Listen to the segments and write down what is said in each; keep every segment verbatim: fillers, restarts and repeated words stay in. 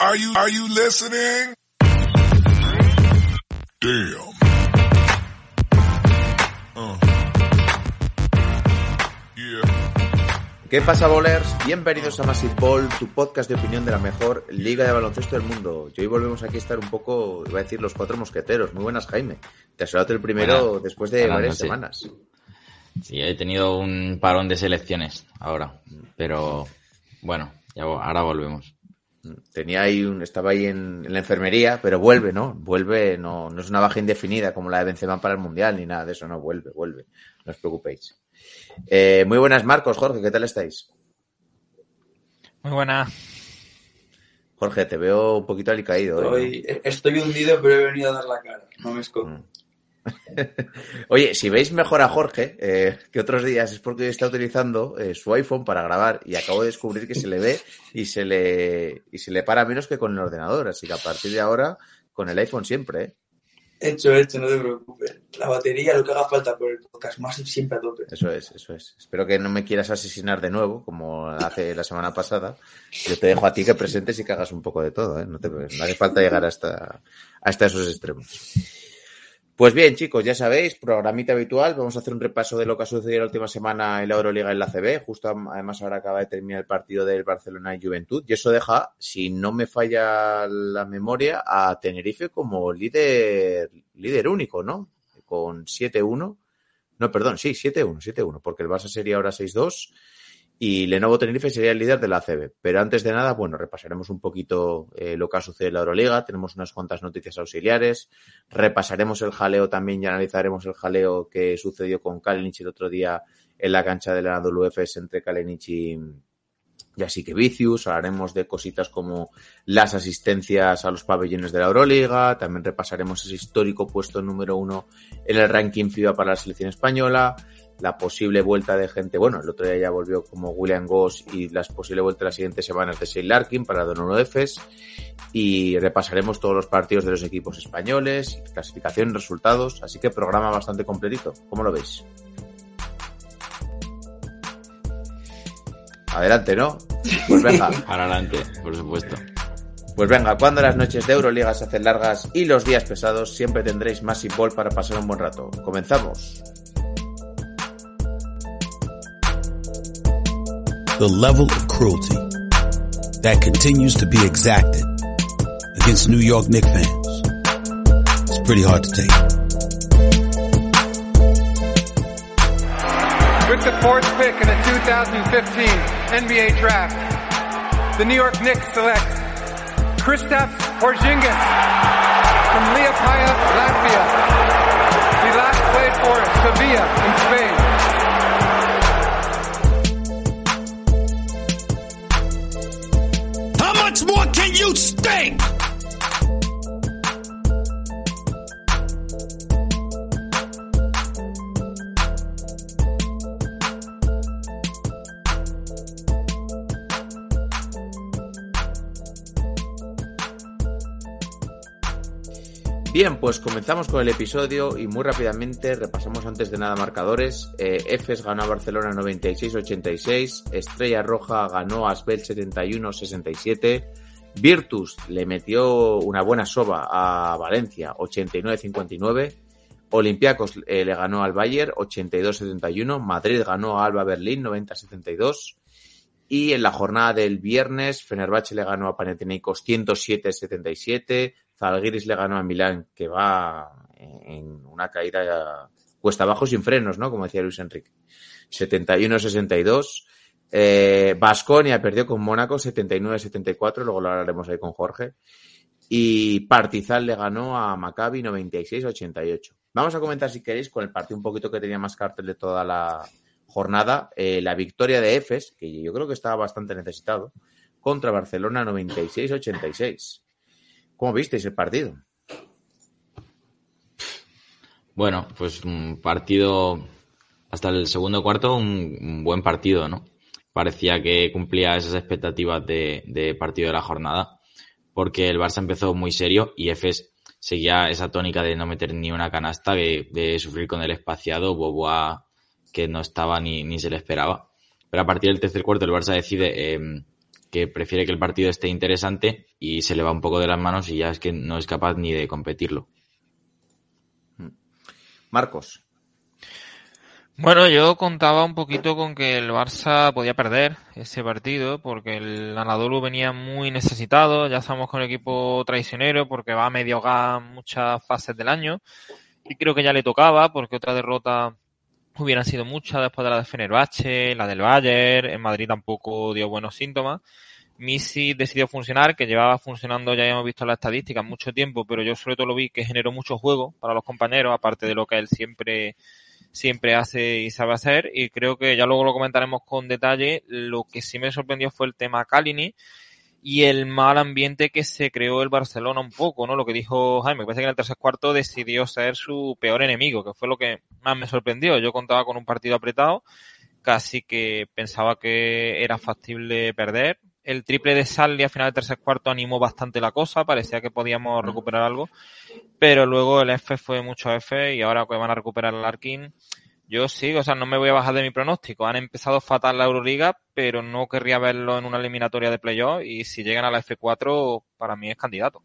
Are you, are you listening? Damn. Uh. Yeah. ¿Qué pasa, bowlers? Bienvenidos a Massive Ball, tu podcast de opinión de la mejor liga de baloncesto del mundo. Y hoy volvemos aquí a estar un poco, iba a decir, los cuatro mosqueteros. Muy buenas, Jaime. Te has dado el primero bueno, después de varias noches. semanas. Sí, he tenido un parón de selecciones ahora, pero bueno, ya ahora volvemos. Tenía ahí un, estaba ahí en, en la enfermería, pero vuelve, ¿no? Vuelve, no, no es una baja indefinida como la de Benzema para el Mundial ni nada de eso, no, vuelve, vuelve. No os preocupéis. Eh, muy buenas, Marcos, Jorge, ¿qué tal estáis? Muy buena. Jorge, te veo un poquito alicaído. Estoy, ¿no? estoy hundido, pero he venido a dar la cara, no me escondo. Mm. Oye, si veis mejor a Jorge eh, que otros días es porque está utilizando eh, su iPhone para grabar y acabo de descubrir que se le ve y se le y se le para menos que con el ordenador, así que a partir de ahora con el iPhone siempre, ¿eh? Hecho, hecho, no te preocupes. La batería, lo que haga falta por el podcast, más siempre a tope. Eso es, eso es. Espero que no me quieras asesinar de nuevo, como hace la semana pasada. Yo te dejo a ti que presentes y que hagas un poco de todo, ¿eh? No te no hace falta llegar hasta, hasta esos extremos. Pues bien, chicos, ya sabéis, programita habitual. Vamos a hacer un repaso de lo que ha sucedido la última semana en la Euroliga y en la C B. Justo, además, ahora acaba de terminar el partido del Barcelona y Juventud. Y eso deja, si no me falla la memoria, a Tenerife como líder líder único, ¿no? Con siete uno. No, perdón, sí, siete uno, siete uno, porque el Barça sería ahora seis dos. Y Lenovo Tenerife sería el líder de la C B. Pero antes de nada, bueno, repasaremos un poquito eh, lo que ha sucedido en la Euroliga. Tenemos unas cuantas noticias auxiliares. Repasaremos el jaleo también y analizaremos el jaleo que sucedió con Kalinic el otro día en la cancha de la W F S entre Kalinic y, y así que Vicius. Hablaremos de cositas como las asistencias a los pabellones de la Euroliga. También repasaremos ese histórico puesto número uno en el ranking FIBA para la selección española. La posible vuelta de gente, bueno, el otro día ya volvió como William Goss y las posibles vueltas las siguientes semanas de Shane Larkin para Donovan Efes y repasaremos todos los partidos de los equipos españoles, clasificación, resultados, así que programa bastante completito. ¿Cómo lo veis? Adelante, ¿no? Pues venga. Adelante, por supuesto. Pues venga, cuando las noches de Euroliga se hacen largas y los días pesados, siempre tendréis Massive Ball para pasar un buen rato. ¡Comenzamos! The level of cruelty that continues to be exacted against New York Knicks fans is pretty hard to take. With the fourth pick in the two thousand fifteen N B A Draft, the New York Knicks select Kristaps Porzingis from Liepaja, Latvia. He last played for Sevilla in Spain. More can you stink? Bien, pues comenzamos con el episodio y muy rápidamente repasamos antes de nada marcadores. Eh, Efes ganó a Barcelona noventa y seis a ochenta y seis, Estrella Roja ganó a Asbel setenta y uno a sesenta y siete, Virtus le metió una buena soba a Valencia ochenta y nueve a cincuenta y nueve, Olympiacos eh, le ganó al Bayern ochenta y dos a setenta y uno, Madrid ganó a Alba Berlín noventa a setenta y dos y en la jornada del viernes Fenerbahce le ganó a Panathinaikos ciento siete a setenta y siete, Zalgiris le ganó a Milán, que va en una caída cuesta abajo sin frenos, ¿no? Como decía Luis Enrique. setenta y uno a sesenta y dos. Eh, Baskonia perdió con Mónaco setenta y nueve a setenta y cuatro, luego lo hablaremos ahí con Jorge. Y Partizan le ganó a Maccabi noventa y seis a ochenta y ocho. Vamos a comentar, si queréis, con el partido un poquito que tenía más cartel de toda la jornada, eh, la victoria de Efes, que yo creo que estaba bastante necesitado, contra Barcelona noventa y seis a ochenta y seis. ¿Cómo visteis el partido? Bueno, pues un partido hasta el segundo cuarto, un, un buen partido, ¿no? Parecía que cumplía esas expectativas de, de partido de la jornada, porque el Barça empezó muy serio y Efes seguía esa tónica de no meter ni una canasta, de, de sufrir con el espaciado, Boboá que no estaba ni, ni se le esperaba. Pero a partir del tercer cuarto el Barça decide eh, que prefiere que el partido esté interesante y se le va un poco de las manos y ya es que no es capaz ni de competirlo. Marcos. Bueno, yo contaba un poquito con que el Barça podía perder ese partido porque el Anadolu venía muy necesitado. Ya estamos con el equipo traicionero porque va a medio gas muchas fases del año y creo que ya le tocaba porque otra derrota hubieran sido muchas después de la de Fenerbahce, la del Bayern. En Madrid tampoco dio buenos síntomas. Misi decidió funcionar, que llevaba funcionando, ya hemos visto las estadísticas, mucho tiempo, pero yo sobre todo lo vi que generó mucho juego para los compañeros, aparte de lo que él siempre siempre hace y sabe hacer, y creo que ya luego lo comentaremos con detalle. Lo que sí me sorprendió fue el tema Kalinic y el mal ambiente que se creó el Barcelona un poco, ¿no? Lo que dijo Jaime, que parece que en el tercer cuarto decidió ser su peor enemigo, que fue lo que más me sorprendió. Yo contaba con un partido apretado, casi que pensaba que era factible perder. El triple de Salli al final del tercer cuarto animó bastante la cosa, parecía que podíamos recuperar algo, pero luego el F fue mucho F y ahora que van a recuperar el Larkin, yo sí, o sea, no me voy a bajar de mi pronóstico. Han empezado fatal la Euroliga, pero no querría verlo en una eliminatoria de playoff y si llegan a la F cuatro, para mí es candidato.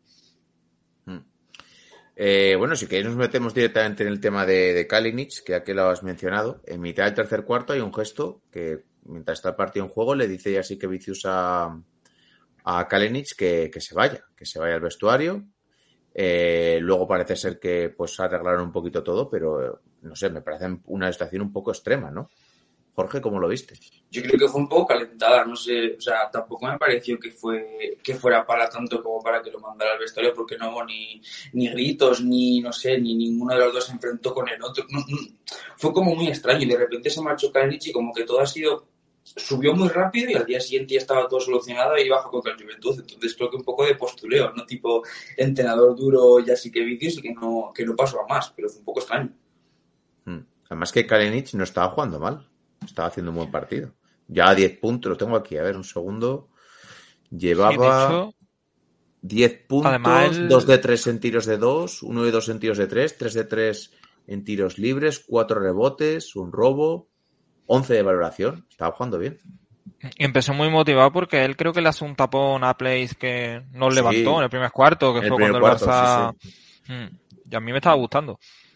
Eh, bueno, si queréis nos metemos directamente en el tema de, de Kalinic, que aquí lo has mencionado. En mitad del tercer cuarto hay un gesto que, mientras está el partido en juego, le dice así que Vicius a, a Kalinic que, que se vaya, que se vaya al vestuario. Eh, luego parece ser que pues arreglaron un poquito todo, pero no sé, me parece una situación un poco extrema, ¿no? Jorge, ¿cómo lo viste? Yo creo que fue un poco calentada, no sé, o sea, tampoco me pareció que fue que fuera para tanto como para que lo mandara al vestuario, porque no hubo ni, ni gritos, ni, no sé, ni ninguno de los dos se enfrentó con el otro. No, no, fue como muy extraño y de repente se marchó Kalinic y como que todo ha sido, subió muy rápido y al día siguiente ya estaba todo solucionado y bajó contra el Juventud. Entonces creo que un poco de postureo, ¿no? Tipo entrenador duro, ya sí que Vicius y que no, que no pasó a más, pero fue un poco extraño. Además que Kalinic no estaba jugando mal. Estaba haciendo un buen partido. Ya a diez puntos, lo tengo aquí, a ver, un segundo. Llevaba sí, hecho, diez puntos, el... dos de tres en tiros de dos, uno de dos en tiros de tres, tres de tres en tiros libres, cuatro rebotes, un robo, once de valoración. Estaba jugando bien. Empezó muy motivado porque él creo que le hace un tapón a Place que nos levantó sí, en el primer cuarto, que el fue cuando el cuarto, Barça... Sí, sí. Y a mí me estaba gustando.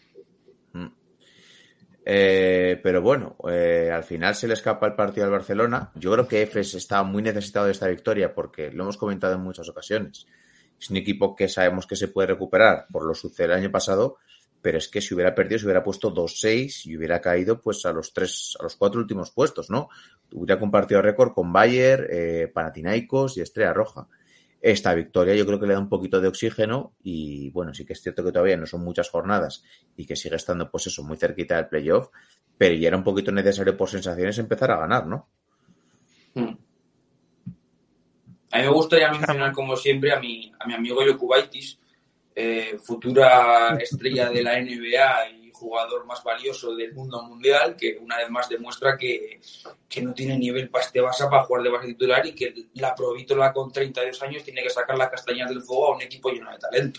Eh, pero bueno, eh, al final se le escapa el partido al Barcelona. Yo creo que Efes está muy necesitado de esta victoria porque lo hemos comentado en muchas ocasiones. Es un equipo que sabemos que se puede recuperar por lo sucedido el año pasado, pero es que si hubiera perdido, se hubiera puesto dos seis y hubiera caído pues a los tres, a los cuatro últimos puestos, ¿no? Hubiera compartido récord con Bayern, eh, Panathinaikos y Estrella Roja. Esta victoria yo creo que le da un poquito de oxígeno y bueno, sí que es cierto que todavía no son muchas jornadas y que sigue estando pues eso, muy cerquita del playoff, pero ya era un poquito necesario por sensaciones empezar a ganar, ¿no? Hmm. A mí me gustaría mencionar como siempre a mi, a mi amigo Jokubaitis, eh, futura estrella de la N B A y jugador más valioso del mundo mundial, que una vez más demuestra que, que no tiene nivel para este Barça para jugar de base titular y que la Provítola con treinta y dos años tiene que sacar las castañas del fuego a un equipo lleno de talento.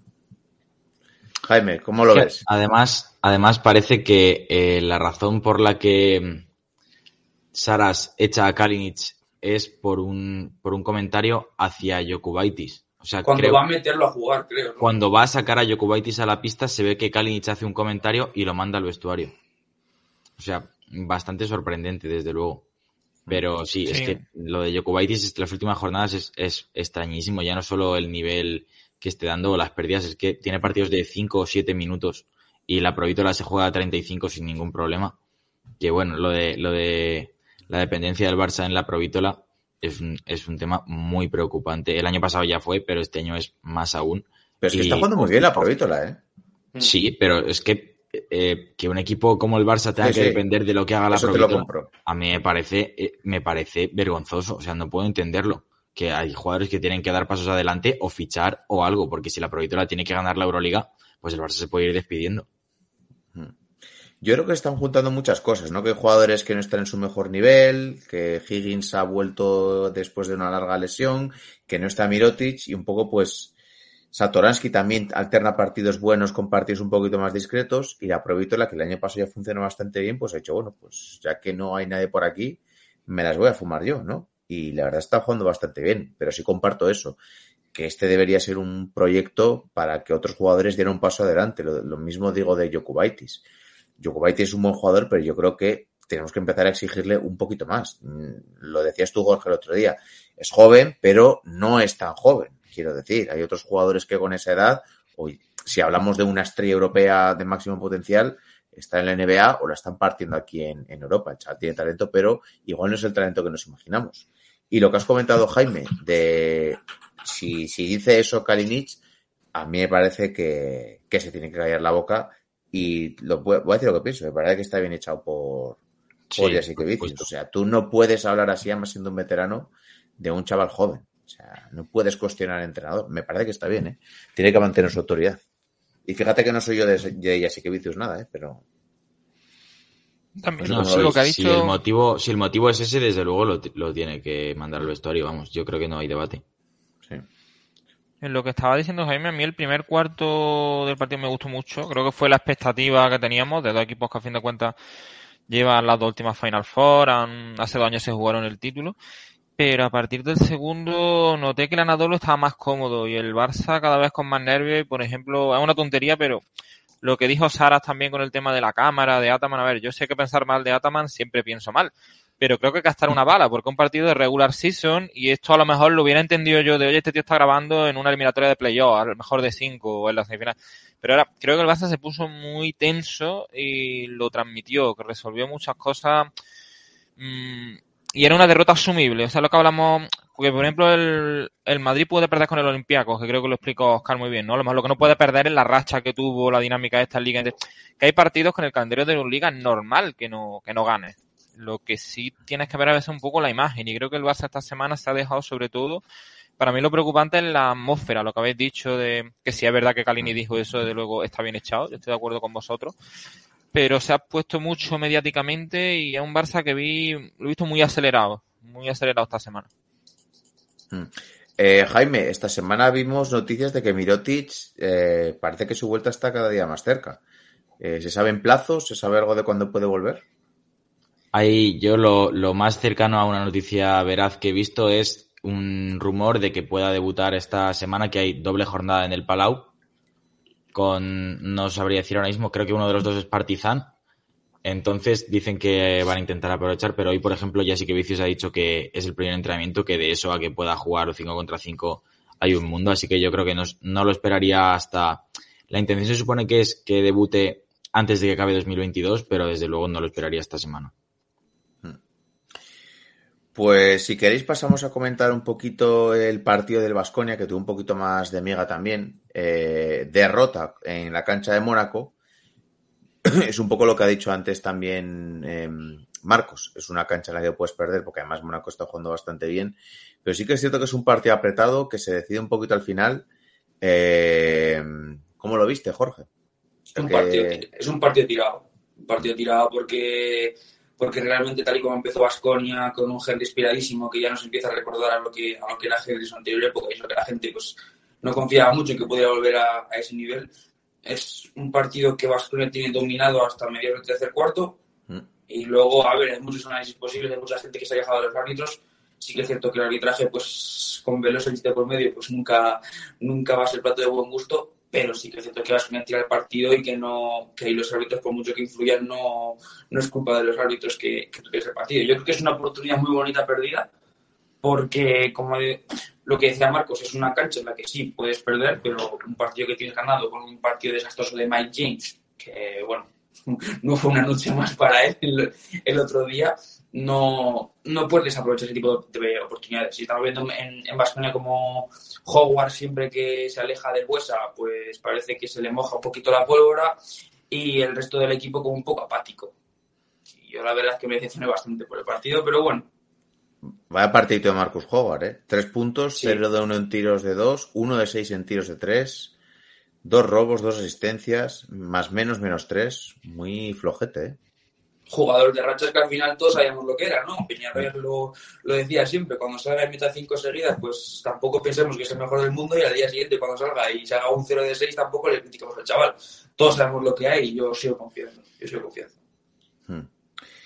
Jaime, ¿cómo lo sí, ves? Además, además parece que eh, la razón por la que Saras echa a Kalinic es por un, por un comentario hacia Jokubaitis. O sea, cuando creo, va a meterlo a jugar, creo. ¿no? Cuando va a sacar a Jokubaitis a la pista, se ve que Kalinic hace un comentario y lo manda al vestuario. O sea, bastante sorprendente, desde luego. Pero sí, sí. es que lo de Jokubaitis en las últimas jornadas es, es extrañísimo. Ya no solo el nivel que esté dando o las pérdidas, es que tiene partidos de cinco o siete minutos y la Provítola se juega a treinta y cinco sin ningún problema. Que bueno, lo de, lo de la dependencia del Barça en la Provítola Es un, es un tema muy preocupante. El año pasado ya fue, pero este año es más aún. Pero es que y, está jugando muy bien la Provítola, ¿eh? Sí, pero es que eh, que un equipo como el Barça tenga sí, que sí. depender de lo que haga la Eso Provítola, a mí me parece, eh, me parece vergonzoso. O sea, no puedo entenderlo. Que hay jugadores que tienen que dar pasos adelante o fichar o algo, porque si la Provítola tiene que ganar la Euroliga, pues el Barça se puede ir despidiendo. Yo creo que están juntando muchas cosas, ¿no? Que hay jugadores que no están en su mejor nivel, que Higgins ha vuelto después de una larga lesión, que no está Mirotic y un poco pues Satoransky también alterna partidos buenos con partidos un poquito más discretos y la Provítola, que el año pasado ya funcionó bastante bien, pues ha dicho, bueno, pues ya que no hay nadie por aquí, me las voy a fumar yo, ¿no? y la verdad está jugando bastante bien, pero sí comparto eso, que este debería ser un proyecto para que otros jugadores dieran un paso adelante. Lo, lo mismo digo de Jokubaitis. Jokubaitis es un buen jugador, pero yo creo que tenemos que empezar a exigirle un poquito más. Lo decías tú, Jorge, el otro día. Es joven, pero no es tan joven, quiero decir. Hay otros jugadores que con esa edad, o si hablamos de una estrella europea de máximo potencial, está en la N B A o la están partiendo aquí en, en Europa. El chaval tiene talento, pero igual no es el talento que nos imaginamos. Y lo que has comentado, Jaime, de si, si dice eso Kalinic, a mí me parece que, que se tiene que callar la boca y lo, voy a decir lo que pienso. Me parece que está bien echado por, por Jasikevičius. Pues, o sea, tú no puedes hablar así, además siendo un veterano, de un chaval joven. O sea, no puedes cuestionar al entrenador. Me parece que está bien, ¿eh? Tiene que mantener su autoridad. Y fíjate que no soy yo de, de Jasikevičius nada, ¿eh? Pero... También, no, sí, lo que ha dicho... si, el motivo, si el motivo es ese, desde luego lo, lo tiene que mandar al vestuario, vamos. Yo creo que no hay debate. Sí. En lo que estaba diciendo Jaime, a mí el primer cuarto del partido me gustó mucho. Creo que fue la expectativa que teníamos de dos equipos que a fin de cuentas llevan las dos últimas Final Four, han, hace dos años se jugaron el título. Pero a partir del segundo noté que el Anadolu estaba más cómodo y el Barça cada vez con más nervios. Y por ejemplo, es una tontería, pero lo que dijo Saras también con el tema de la cámara, de Ataman, a ver, yo sé que pensar mal de Ataman siempre pienso mal, pero creo que gastar una bala, porque es un partido de regular season y esto a lo mejor lo hubiera entendido yo de, oye, este tío está grabando en una eliminatoria de playoff, a lo mejor de cinco o en la semifinal. Pero ahora creo que el Barça se puso muy tenso y lo transmitió, que resolvió muchas cosas mmm, y era una derrota asumible. O sea, lo que hablamos, porque por ejemplo el, el Madrid puede perder con el Olympiacos, que creo que lo explicó Oscar muy bien, ¿no? A lo mejor lo que no puede perder es la racha que tuvo la dinámica de esta liga. Que hay partidos con el calendario de la liga normal que no, que no gane. Lo que sí tienes que ver a veces un poco la imagen, y creo que el Barça esta semana se ha dejado sobre todo, para mí lo preocupante es la atmósfera, lo que habéis dicho de que si es verdad que Kalinic dijo eso, desde luego está bien echado, yo estoy de acuerdo con vosotros, pero se ha puesto mucho mediáticamente y es un Barça que vi, lo he visto muy acelerado, muy acelerado esta semana. Eh, Jaime, esta semana vimos noticias de que Mirotic eh, parece que su vuelta está cada día más cerca. Eh, ¿Se saben plazos? ¿Se sabe algo de cuándo puede volver? Ahí yo lo, lo más cercano a una noticia veraz que he visto es un rumor de que pueda debutar esta semana, que hay doble jornada en el Palau con, no sabría decir ahora mismo, creo que uno de los dos es Partizan. Entonces dicen que van a intentar aprovechar, pero hoy, por ejemplo, Jasikevičius ha dicho que es el primer entrenamiento, que de eso a que pueda jugar cinco contra cinco hay un mundo, así que yo creo que no, no lo esperaría hasta... La intención se supone que es que debute antes de que acabe dos mil veintidós, pero desde luego no lo esperaría esta semana. Pues si queréis pasamos a comentar un poquito el partido del Baskonia, que tuvo un poquito más de miga también. Eh, derrota en la cancha de Mónaco. Es un poco lo que ha dicho antes también eh, Marcos. Es una cancha en la que puedes perder, porque además Mónaco está jugando bastante bien. Pero sí que es cierto que es un partido apretado, que se decide un poquito al final. Eh, ¿Cómo lo viste, Jorge? Es un, partido, es un partido tirado. Un partido tirado porque... porque realmente tal y como empezó Baskonia con un Henry inspiradísimo que ya nos empieza a recordar a lo que a lo que era Henry en su anterior época, y es lo que la gente pues no confiaba mucho en que pudiera volver a, a ese nivel. Es un partido que Baskonia tiene dominado hasta mediados del tercer cuarto mm. y luego, a ver, hay muchos análisis posibles, hay mucha gente que se ha quejado de los árbitros. Sí que es cierto que el arbitraje, pues con Veloso por medio, pues nunca, nunca va a ser plato de buen gusto. Pero sí que es cierto que Baskonia tira el partido y que no que ahí los árbitros, por mucho que influyan, no, no es culpa de los árbitros que, que tú tienes el partido. Yo creo que es una oportunidad muy bonita perdida, porque, como de, lo que decía Marcos, es una cancha en la que sí puedes perder, pero un partido que tienes ganado con un partido desastroso de Mike James, que, bueno, no fue una noche más para él el, el otro día, no, no puedes aprovechar ese tipo de oportunidades. Y estamos viendo en Baskonia como Howard, siempre que se aleja del Buesa, pues parece que se le moja un poquito la pólvora, y el resto del equipo como un poco apático. Y yo la verdad es que me decepcioné bastante por el partido, pero bueno. Vaya partidito de Marcus Howard, ¿eh? Tres puntos, sí. Cero de uno en tiros de dos, uno de seis en tiros de tres, dos robos, dos asistencias, más menos, menos tres. Muy flojete, ¿eh? Jugador de rachas que al final todos sabíamos lo que era, ¿no? Peñarroya lo, lo decía siempre, cuando salga en mitad cinco seguidas, pues tampoco pensemos que es el mejor del mundo, y al día siguiente cuando salga y se haga un cero de seis tampoco le criticamos al chaval. Todos sabemos lo que hay y yo sigo confiando, yo sigo confiando. Hmm.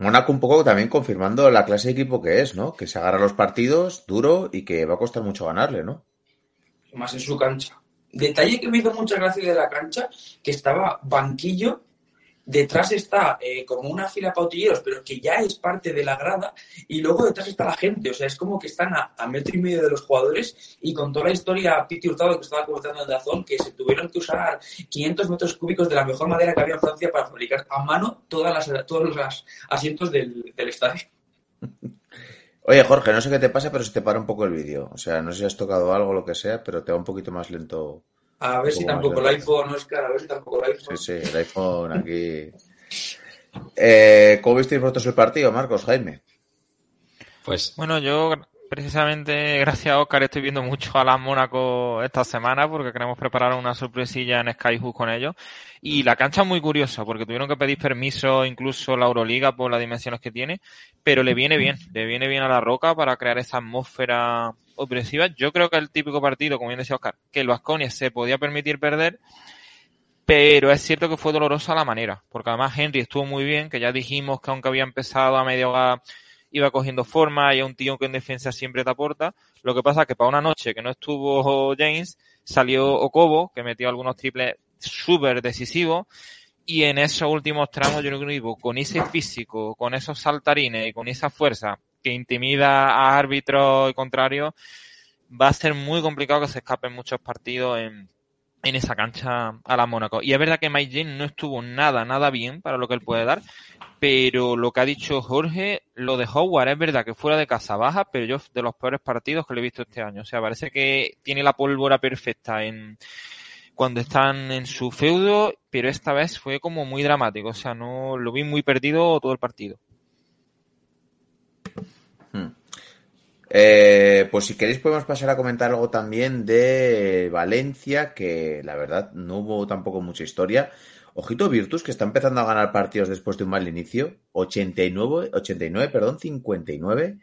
Mónaco un poco también confirmando la clase de equipo que es, ¿no? Que se agarra los partidos duro y que va a costar mucho ganarle, ¿no? Más en su cancha. Detalle que me hizo mucha gracia de la cancha, que estaba banquillo, detrás está eh, como una fila para utilleros, pero que ya es parte de la grada, y luego detrás está la gente. O sea, es como que están a, a metro y medio de los jugadores, y con toda la historia Piti Hurtado que estaba comentando en Dazón, que se tuvieron que usar quinientos metros cúbicos de la mejor madera que había en Francia para fabricar a mano todas las, todos los asientos del, del estadio. Oye, Jorge, no sé qué te pasa, pero se te para un poco el vídeo. O sea, no sé si has tocado algo o lo que sea, pero te va un poquito más lento. A ver si tampoco el iPhone, Oscar, a ver si tampoco el iPhone. Sí, sí, el iPhone aquí. Eh, ¿Cómo visteis vosotros el partido, Marcos, Jaime? Pues bueno, yo precisamente gracias a Oscar estoy viendo mucho a las Mónaco esta semana porque queremos preparar una sorpresilla en Skyhook con ellos. Y la cancha es muy curiosa porque tuvieron que pedir permiso incluso la Euroliga por las dimensiones que tiene, pero le viene bien, le viene bien a la Roca para crear esa atmósfera opresiva. Yo creo que es el típico partido, como bien decía Oscar, que el Baskonia se podía permitir perder, pero es cierto que fue dolorosa la manera, porque además Henry estuvo muy bien, que ya dijimos que aunque había empezado a medio gas iba cogiendo forma y es un tío que en defensa siempre te aporta. Lo que pasa es que para una noche que no estuvo James, salió Okobo, que metió algunos triples súper decisivos, y en esos últimos tramos yo creo que con ese físico, con esos saltarines y con esa fuerza que intimida a árbitros y contrarios, va a ser muy complicado que se escapen muchos partidos en, en esa cancha a la Mónaco. Y es verdad que Mike James no estuvo nada, nada bien para lo que él puede dar, pero lo que ha dicho Jorge, lo de Howard es verdad que fuera de casa baja, pero yo de los peores partidos que le he visto este año. O sea, parece que tiene la pólvora perfecta en cuando están en su feudo, pero esta vez fue como muy dramático. O sea, no lo vi muy perdido todo el partido. Hmm. Eh, pues si queréis podemos pasar a comentar algo también de Valencia, que la verdad no hubo tampoco mucha historia. Ojito Virtus, que está empezando a ganar partidos después de un mal inicio. ochenta y nueve, ochenta y nueve, perdón, cincuenta y nueve.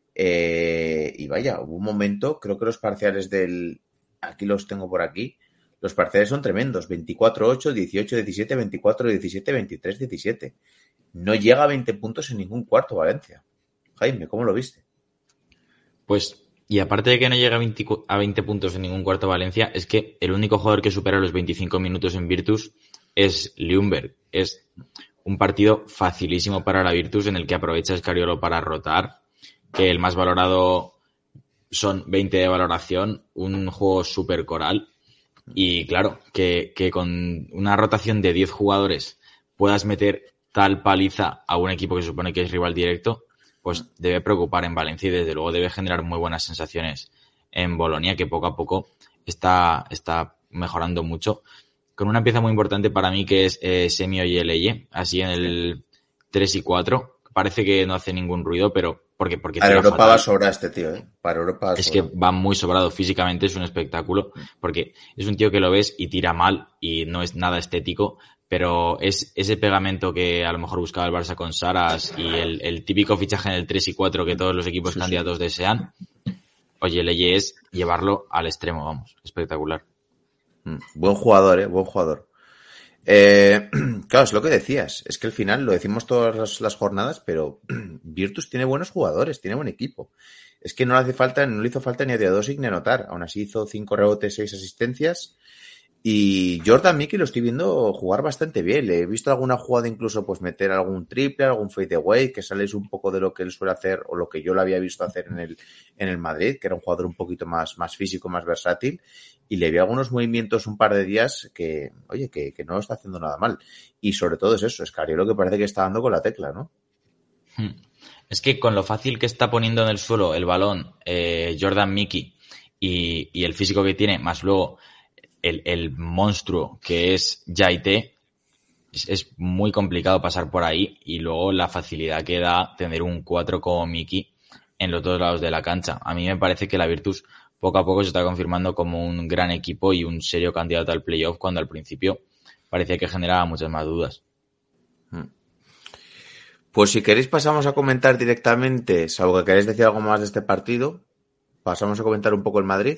Eh, y vaya, hubo un momento, creo que los parciales del... Aquí los tengo por aquí. Los parciales son tremendos. veinticuatro ocho, dieciocho diecisiete, veinticuatro diecisiete, veintitrés diecisiete. No llega a veinte puntos en ningún cuarto Valencia. Jaime, ¿cómo lo viste? Pues, y aparte de que no llega a veinte, a veinte puntos en ningún cuarto Valencia, es que el único jugador que supera los veinticinco minutos en Virtus es Ljungberg. Es un partido facilísimo para la Virtus en el que aprovecha Scariolo para rotar, que el más valorado son veinte de valoración, un juego súper coral. Y claro, que, que con una rotación de diez jugadores puedas meter tal paliza a un equipo que se supone que es rival directo, pues debe preocupar en Valencia y desde luego debe generar muy buenas sensaciones en Bolonia, que poco a poco está, está mejorando mucho. Con una pieza muy importante para mí que es eh, Semi Ojeleye, así en el tres y cuatro. Parece que no hace ningún ruido, pero porque porque para Europa fatal. Va sobrado este tío, ¿eh? Para Europa va Es sobrado. que va muy sobrado físicamente, es un espectáculo, porque es un tío que lo ves y tira mal y no es nada estético, pero es ese pegamento que a lo mejor buscaba el Barça con Saras y el, el típico fichaje en el tres y cuatro que todos los equipos Sí, candidatos sí. desean. Ojeleye es llevarlo al extremo, vamos, espectacular. Mm, Buen jugador, ¿eh? Buen jugador. Eh, claro, es lo que decías. Es que al final lo decimos todas las, las jornadas, pero Virtus tiene buenos jugadores, tiene buen equipo. Es que no le hace falta, no le hizo falta ni a Teodosic ni a anotar. Aún así hizo cinco rebotes, seis asistencias. Y Jordan Mickey lo estoy viendo jugar bastante bien. Le he visto alguna jugada incluso pues meter algún triple, algún fadeaway, que sales un poco de lo que él suele hacer o lo que yo lo había visto hacer en el, en el Madrid, que era un jugador un poquito más, más físico, más versátil. Y le vi algunos movimientos un par de días que, oye, que, que no lo está haciendo nada mal. Y sobre todo es eso, Scariolo que parece que está dando con la tecla, ¿no? Hmm. Es que con lo fácil que está poniendo en el suelo el balón eh, Jordan Mickey y, y el físico que tiene, más luego el, el monstruo que es Yaite, es, es muy complicado pasar por ahí y luego la facilidad que da tener un cuatro como Mickey en los dos lados de la cancha. A mí me parece que la Virtus poco a poco se está confirmando como un gran equipo y un serio candidato al playoff cuando al principio parecía que generaba muchas más dudas. Pues si queréis pasamos a comentar directamente, salvo que queréis decir algo más de este partido, pasamos a comentar un poco el Madrid.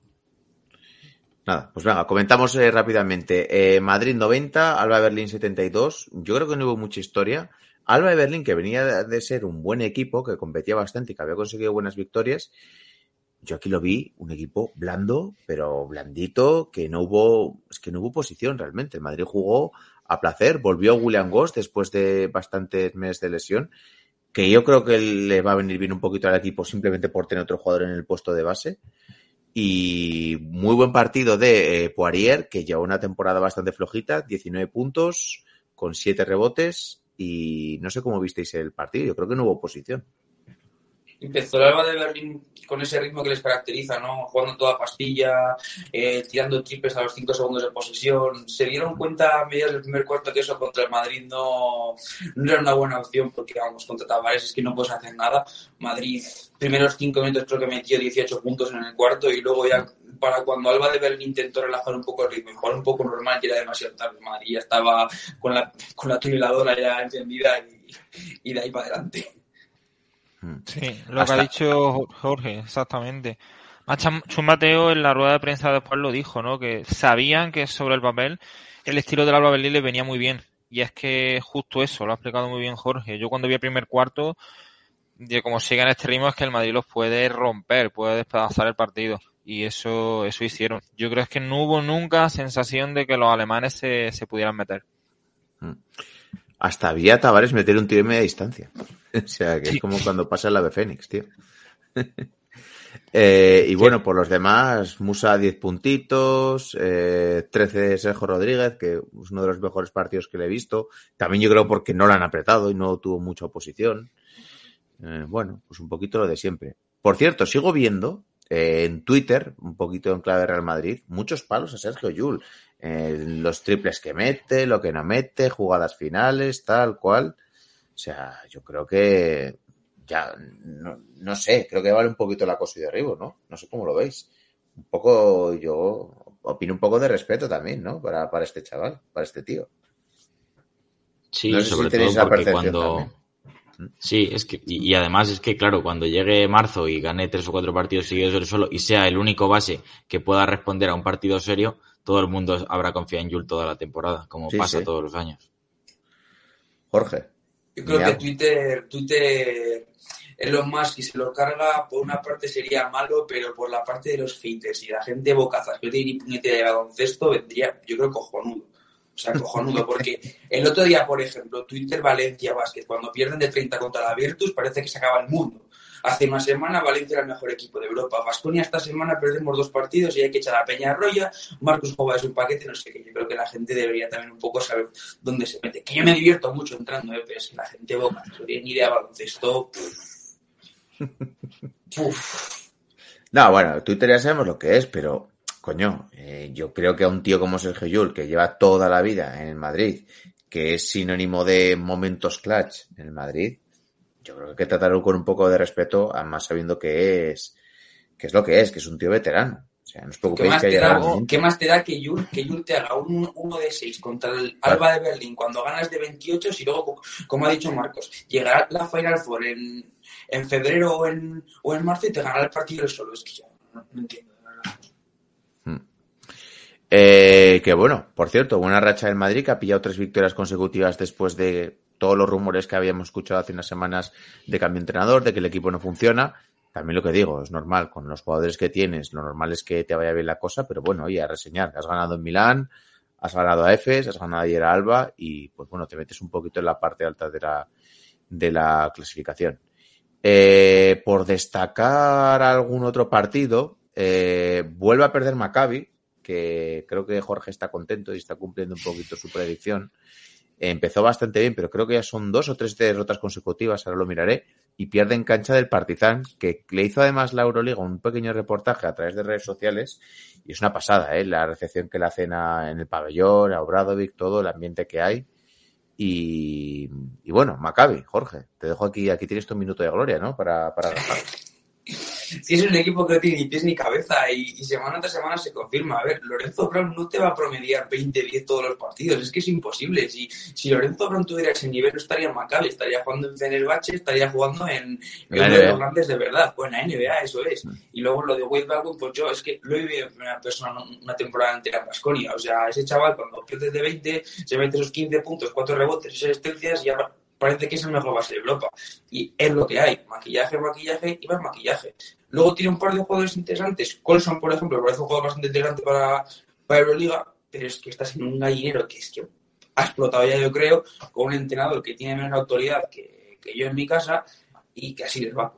Nada, pues venga, comentamos eh, rápidamente. Eh, Madrid noventa, Alba Berlín setenta y dos. Yo creo que no hubo mucha historia. Alba de Berlín, que venía de ser un buen equipo, que competía bastante y que había conseguido buenas victorias, yo aquí lo vi un equipo blando, pero blandito, que no hubo, es que no hubo posición realmente. El Madrid jugó a placer, volvió William Goss después de bastantes meses de lesión, que yo creo que le va a venir bien un poquito al equipo simplemente por tener otro jugador en el puesto de base. Y muy buen partido de eh, Poirier, que lleva una temporada bastante flojita, diecinueve puntos, con siete rebotes, y no sé cómo visteis el partido, yo creo que no hubo posición. Empezó el Alba de Berlín con ese ritmo que les caracteriza, ¿no? Jugando toda pastilla, eh, tirando triples a los cinco segundos de posesión. Se dieron cuenta a mediados del primer cuarto que eso contra el Madrid no, no era una buena opción porque, vamos, contra Tavares es que no puedes hacer nada. Madrid, primeros cinco minutos creo que metió dieciocho puntos en el cuarto y luego ya para cuando Alba de Berlín intentó relajar un poco el ritmo y jugar un poco normal, que era demasiado tarde. Madrid ya estaba con la, con la tuniladora ya encendida y, y de ahí para adelante. Sí, lo Hasta... que ha dicho Jorge, exactamente. Chus Mateo en la rueda de prensa después lo dijo, ¿no? Que sabían que sobre el papel el estilo del Alba Berlín les venía muy bien. Y es que justo eso, lo ha explicado muy bien Jorge. Yo cuando vi el primer cuarto, de cómo sigan este ritmo, es que el Madrid los puede romper, puede despedazar el partido. Y eso eso hicieron. Yo creo que no hubo nunca sensación de que los alemanes se, se pudieran meter. Hasta había Tavares meter un tiro de media distancia. O sea, que sí. Es como cuando pasa el ave Fénix, tío. eh, y bueno, por los demás, Musa diez puntitos, eh, trece de Sergio Rodríguez, que es uno de los mejores partidos que le he visto. También yo creo porque no lo han apretado y no tuvo mucha oposición. Eh, bueno, pues un poquito lo de siempre. Por cierto, sigo viendo eh, en Twitter, un poquito en clave Real Madrid, muchos palos a Sergio Llull. Eh, los triples que mete, lo que no mete, jugadas finales, tal cual. O sea, yo creo que ya, no, no sé, creo que vale un poquito la cosa y derribo, ¿no? No sé cómo lo veis. Un poco, yo opino un poco de respeto también, ¿no? Para, para este chaval, para este tío. Sí, no sé sobre si tenéis todo la porque percepción cuando... también. Sí, es que, y, y además es que, claro, cuando llegue marzo y gane tres o cuatro partidos seguidos él solo y sea el único base que pueda responder a un partido serio, todo el mundo habrá confiado en Llull toda la temporada, como sí, pasa sí. todos los años. Jorge. Yo creo que Twitter, Twitter, Elon Musk, si se lo carga, por una parte sería malo, pero por la parte de los haters y la gente bocazas que no tiene ni puñetera de baloncesto, vendría, yo creo, cojonudo. O sea, cojonudo, porque el otro día, por ejemplo, Twitter, Valencia, Básquet, cuando pierden de treinta contra la Virtus, parece que se acaba el mundo. Hace una semana Valencia era el mejor equipo de Europa. Baskonia esta semana perdemos dos partidos y hay que echar a Peña Roya. Marcus Jova es un paquete, no sé qué. Yo creo que la gente debería también un poco saber dónde se mete. Que yo me divierto mucho entrando, ¿eh? Pero es que la gente boca, no tiene ni idea de baloncesto. Uf. No, bueno, Twitter ya sabemos lo que es, pero coño, eh, yo creo que a un tío como Sergio Llull, que lleva toda la vida en el Madrid, que es sinónimo de momentos clutch en el Madrid, yo creo que hay que tratarlo con un poco de respeto, además sabiendo que es que es lo que es, que es un tío veterano. O sea, no os preocupéis que haya... ¿Qué más te da que Llull, que Llull te haga un uno de seis contra el Alba de Berlín cuando ganas de veintiocho si luego, como ha dicho Marcos, llegará la Final Four en, en febrero o en, o en marzo y te ganará el partido solo? Es que yo no, no entiendo, de verdad. Hmm. Eh, que bueno, por cierto, buena racha del Madrid, que ha pillado tres victorias consecutivas después de todos los rumores que habíamos escuchado hace unas semanas de cambio de entrenador, de que el equipo no funciona. También lo que digo, es normal, con los jugadores que tienes, lo normal es que te vaya bien la cosa, pero bueno, oye, a reseñar, has ganado en Milán, has ganado a Efes, has ganado ayer a Alba y pues bueno, te metes un poquito en la parte alta de la, de la clasificación. Eh, por destacar algún otro partido, eh, vuelve a perder Maccabi, que creo que Jorge está contento y está cumpliendo un poquito su predicción. Empezó bastante bien, pero creo que ya son dos o tres derrotas consecutivas, ahora lo miraré, y pierde en cancha del Partizan, que le hizo además la Euroliga un pequeño reportaje a través de redes sociales, y es una pasada, ¿eh? La recepción que le hacen a, en el pabellón, a Obradovic, todo el ambiente que hay, y, y bueno, Maccabi, Jorge, te dejo aquí, aquí tienes tu minuto de gloria, ¿no? Para, para rajar. Si es un equipo que no tiene ni pies ni cabeza y, y semana tras semana se confirma. A ver, Lorenzo Brown no te va a promediar veinte diez todos los partidos, es que es imposible. Si, si Lorenzo Brown tuviera ese nivel no estaría en Maccabi, estaría jugando en Fenerbahce, estaría jugando en, en uno de los grandes de verdad, pues en la N B A, eso es. Y luego lo de Wade Baldwin, pues yo es que lo he vivido en primera persona una temporada entera en Baskonia. O sea, ese chaval cuando pierde de veinte se mete esos quince puntos, cuatro rebotes, seis asistencias y ahora parece que es el mejor base de Europa. Y es lo que hay. Maquillaje, maquillaje y más maquillaje. Luego tiene un par de jugadores interesantes. Colson, por ejemplo, me parece un jugador bastante interesante para, para Euroliga, pero es que estás en un gallinero que es que ha explotado ya, yo creo, con un entrenador que tiene menos autoridad que, que yo en mi casa y que así les va.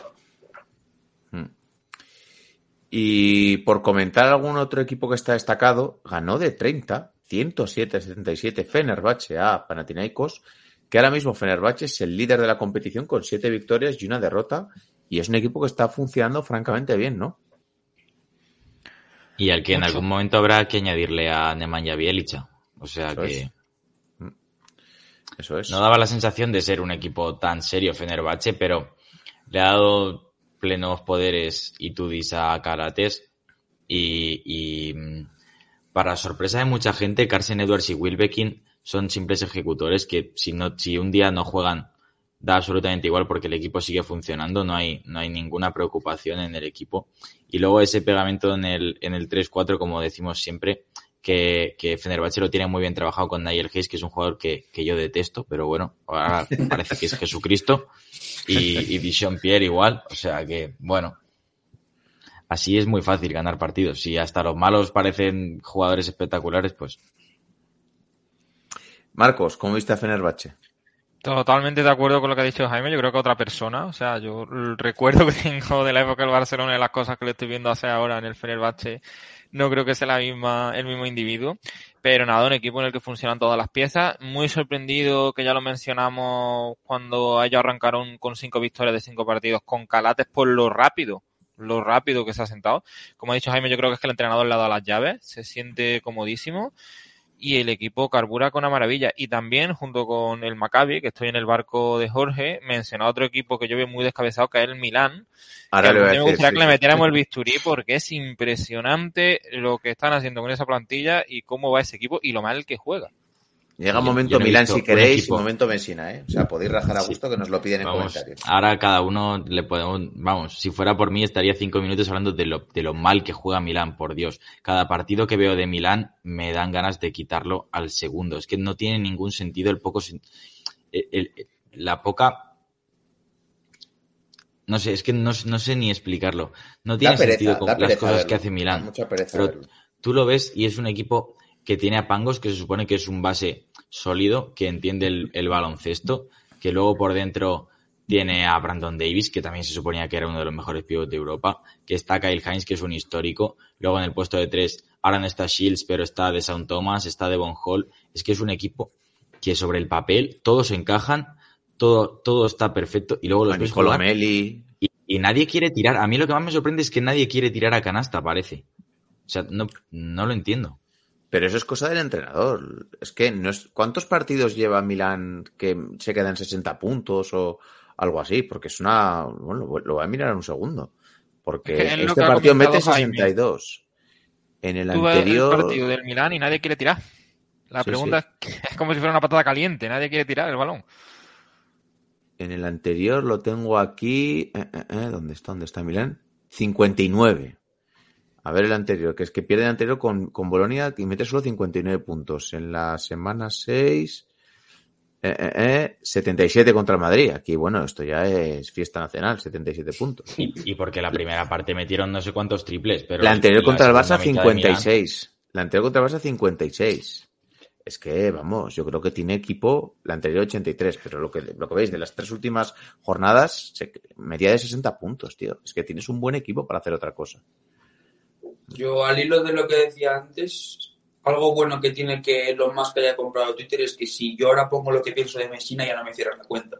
Y por comentar algún otro equipo que está destacado, ganó de treinta, ciento siete a setenta y siete Fenerbahce a Panathinaikos, que ahora mismo Fenerbahce es el líder de la competición con siete victorias y una derrota, y es un equipo que está funcionando francamente bien, ¿no? Y al que Mucho. en algún momento habrá que añadirle a Nemanja Bjelica. O sea Eso que es. Eso es. no daba la sensación de ser un equipo tan serio Fenerbahce, pero le ha dado plenos poderes Itudis a Karates y, y para sorpresa de mucha gente, Carsen Edwards y Wilbekin son simples ejecutores que si no si un día no juegan da absolutamente igual porque el equipo sigue funcionando, no hay no hay ninguna preocupación en el equipo. Y luego ese pegamento en el en el tres cuatro, como decimos siempre, que, que Fenerbahce lo tiene muy bien trabajado con Nigel Hayes, que es un jugador que, que yo detesto, pero bueno, ahora parece que es Jesucristo. Y, y Dijon Pierre igual, o sea que, bueno, así es muy fácil ganar partidos. Si hasta los malos parecen jugadores espectaculares, pues... Marcos, ¿cómo viste a Fenerbahce? Totalmente de acuerdo con lo que ha dicho Jaime. Yo creo que otra persona, o sea, yo el recuerdo que tengo de la época del Barcelona y las cosas que le estoy viendo hacer ahora en el Fenerbahce, no creo que sea la misma, el mismo individuo. Pero nada, un equipo en el que funcionan todas las piezas. Muy sorprendido, que ya lo mencionamos cuando ellos arrancaron con cinco victorias de cinco partidos con Calates por lo rápido, lo rápido que se ha sentado. Como ha dicho Jaime, yo creo que es que el entrenador le ha dado las llaves, se siente comodísimo. Y el equipo carbura con una maravilla. Y también, junto con el Maccabi, que estoy en el barco de Jorge, mencionó otro equipo que yo veo muy descabezado, que es el Milán. Ahora que le voy a me decir, gustaría sí, que le sí. metiéramos el bisturí porque es impresionante lo que están haciendo con esa plantilla y cómo va ese equipo y lo mal que juega. Llega un Yo- momento yo no he Milán visto si un queréis equipo- y un momento Messina, ¿eh? O sea, podéis rajar a Sí. gusto que nos lo piden en Vamos, comentarios. ahora cada uno le podemos, vamos, si fuera por mí estaría cinco minutos hablando de lo, de lo mal que juega Milán, por Dios. Cada partido que veo de Milán me dan ganas de quitarlo al segundo. Es que no tiene ningún sentido el poco, sen- el- el- la poca, no sé, es que no, no sé ni explicarlo. No tiene Da pereza, sentido con da las pereza cosas verlo. que hace Da Milán. mucha pereza Pero verlo. tú lo ves y es un equipo que tiene a Pangos, que se supone que es un base sólido, que entiende el, el baloncesto, que luego por dentro tiene a Brandon Davis, que también se suponía que era uno de los mejores pivots de Europa, que está Kyle Hines, que es un histórico, luego en el puesto de tres, ahora no está Shields, pero está Desaun Thomas, está Devon Hall, es que es un equipo que sobre el papel todos encajan, todo, todo está perfecto, y luego los A ves Nicolo jugar Meli. y, y nadie quiere tirar. A mí lo que más me sorprende es que nadie quiere tirar a canasta, parece. O sea, no, no lo entiendo. Pero eso es cosa del entrenador. Es que no es. ¿Cuántos partidos lleva Milán que se quedan sesenta puntos o algo así? Porque es una. Bueno, lo, lo voy a mirar en un segundo. Porque Es que es lo este que ha partido comentado mete Jaime. sesenta y dos. En el Tú ves anterior. el partido del Milán y nadie quiere tirar. La Sí, pregunta es, que es como si fuera una patada caliente, nadie quiere tirar el balón. En el anterior lo tengo aquí. Eh, eh, eh, ¿Dónde está? ¿Dónde está Milán? cincuenta y nueve. A ver el anterior, que es que pierde el anterior con, con Bolonia y mete solo cincuenta y nueve puntos. En la semana seis, eh, eh, eh, setenta y siete contra el Madrid. Aquí, bueno, esto ya es fiesta nacional, setenta y siete puntos. Y, y porque la primera parte metieron no sé cuántos triples, pero... La anterior la contra el segunda Barça, mitad de cincuenta y Milán- seis. La anterior contra el Barça, cincuenta y seis. Es que, vamos, yo creo que tiene equipo, la anterior ochenta y tres, pero lo que, lo que veis de las tres últimas jornadas, se, media de sesenta puntos, tío. Es que tienes un buen equipo para hacer otra cosa. Yo, al hilo de lo que decía antes, algo bueno que tiene que lo más que haya comprado Twitter es que si yo ahora pongo lo que pienso de Messina, ya no me cierran la cuenta.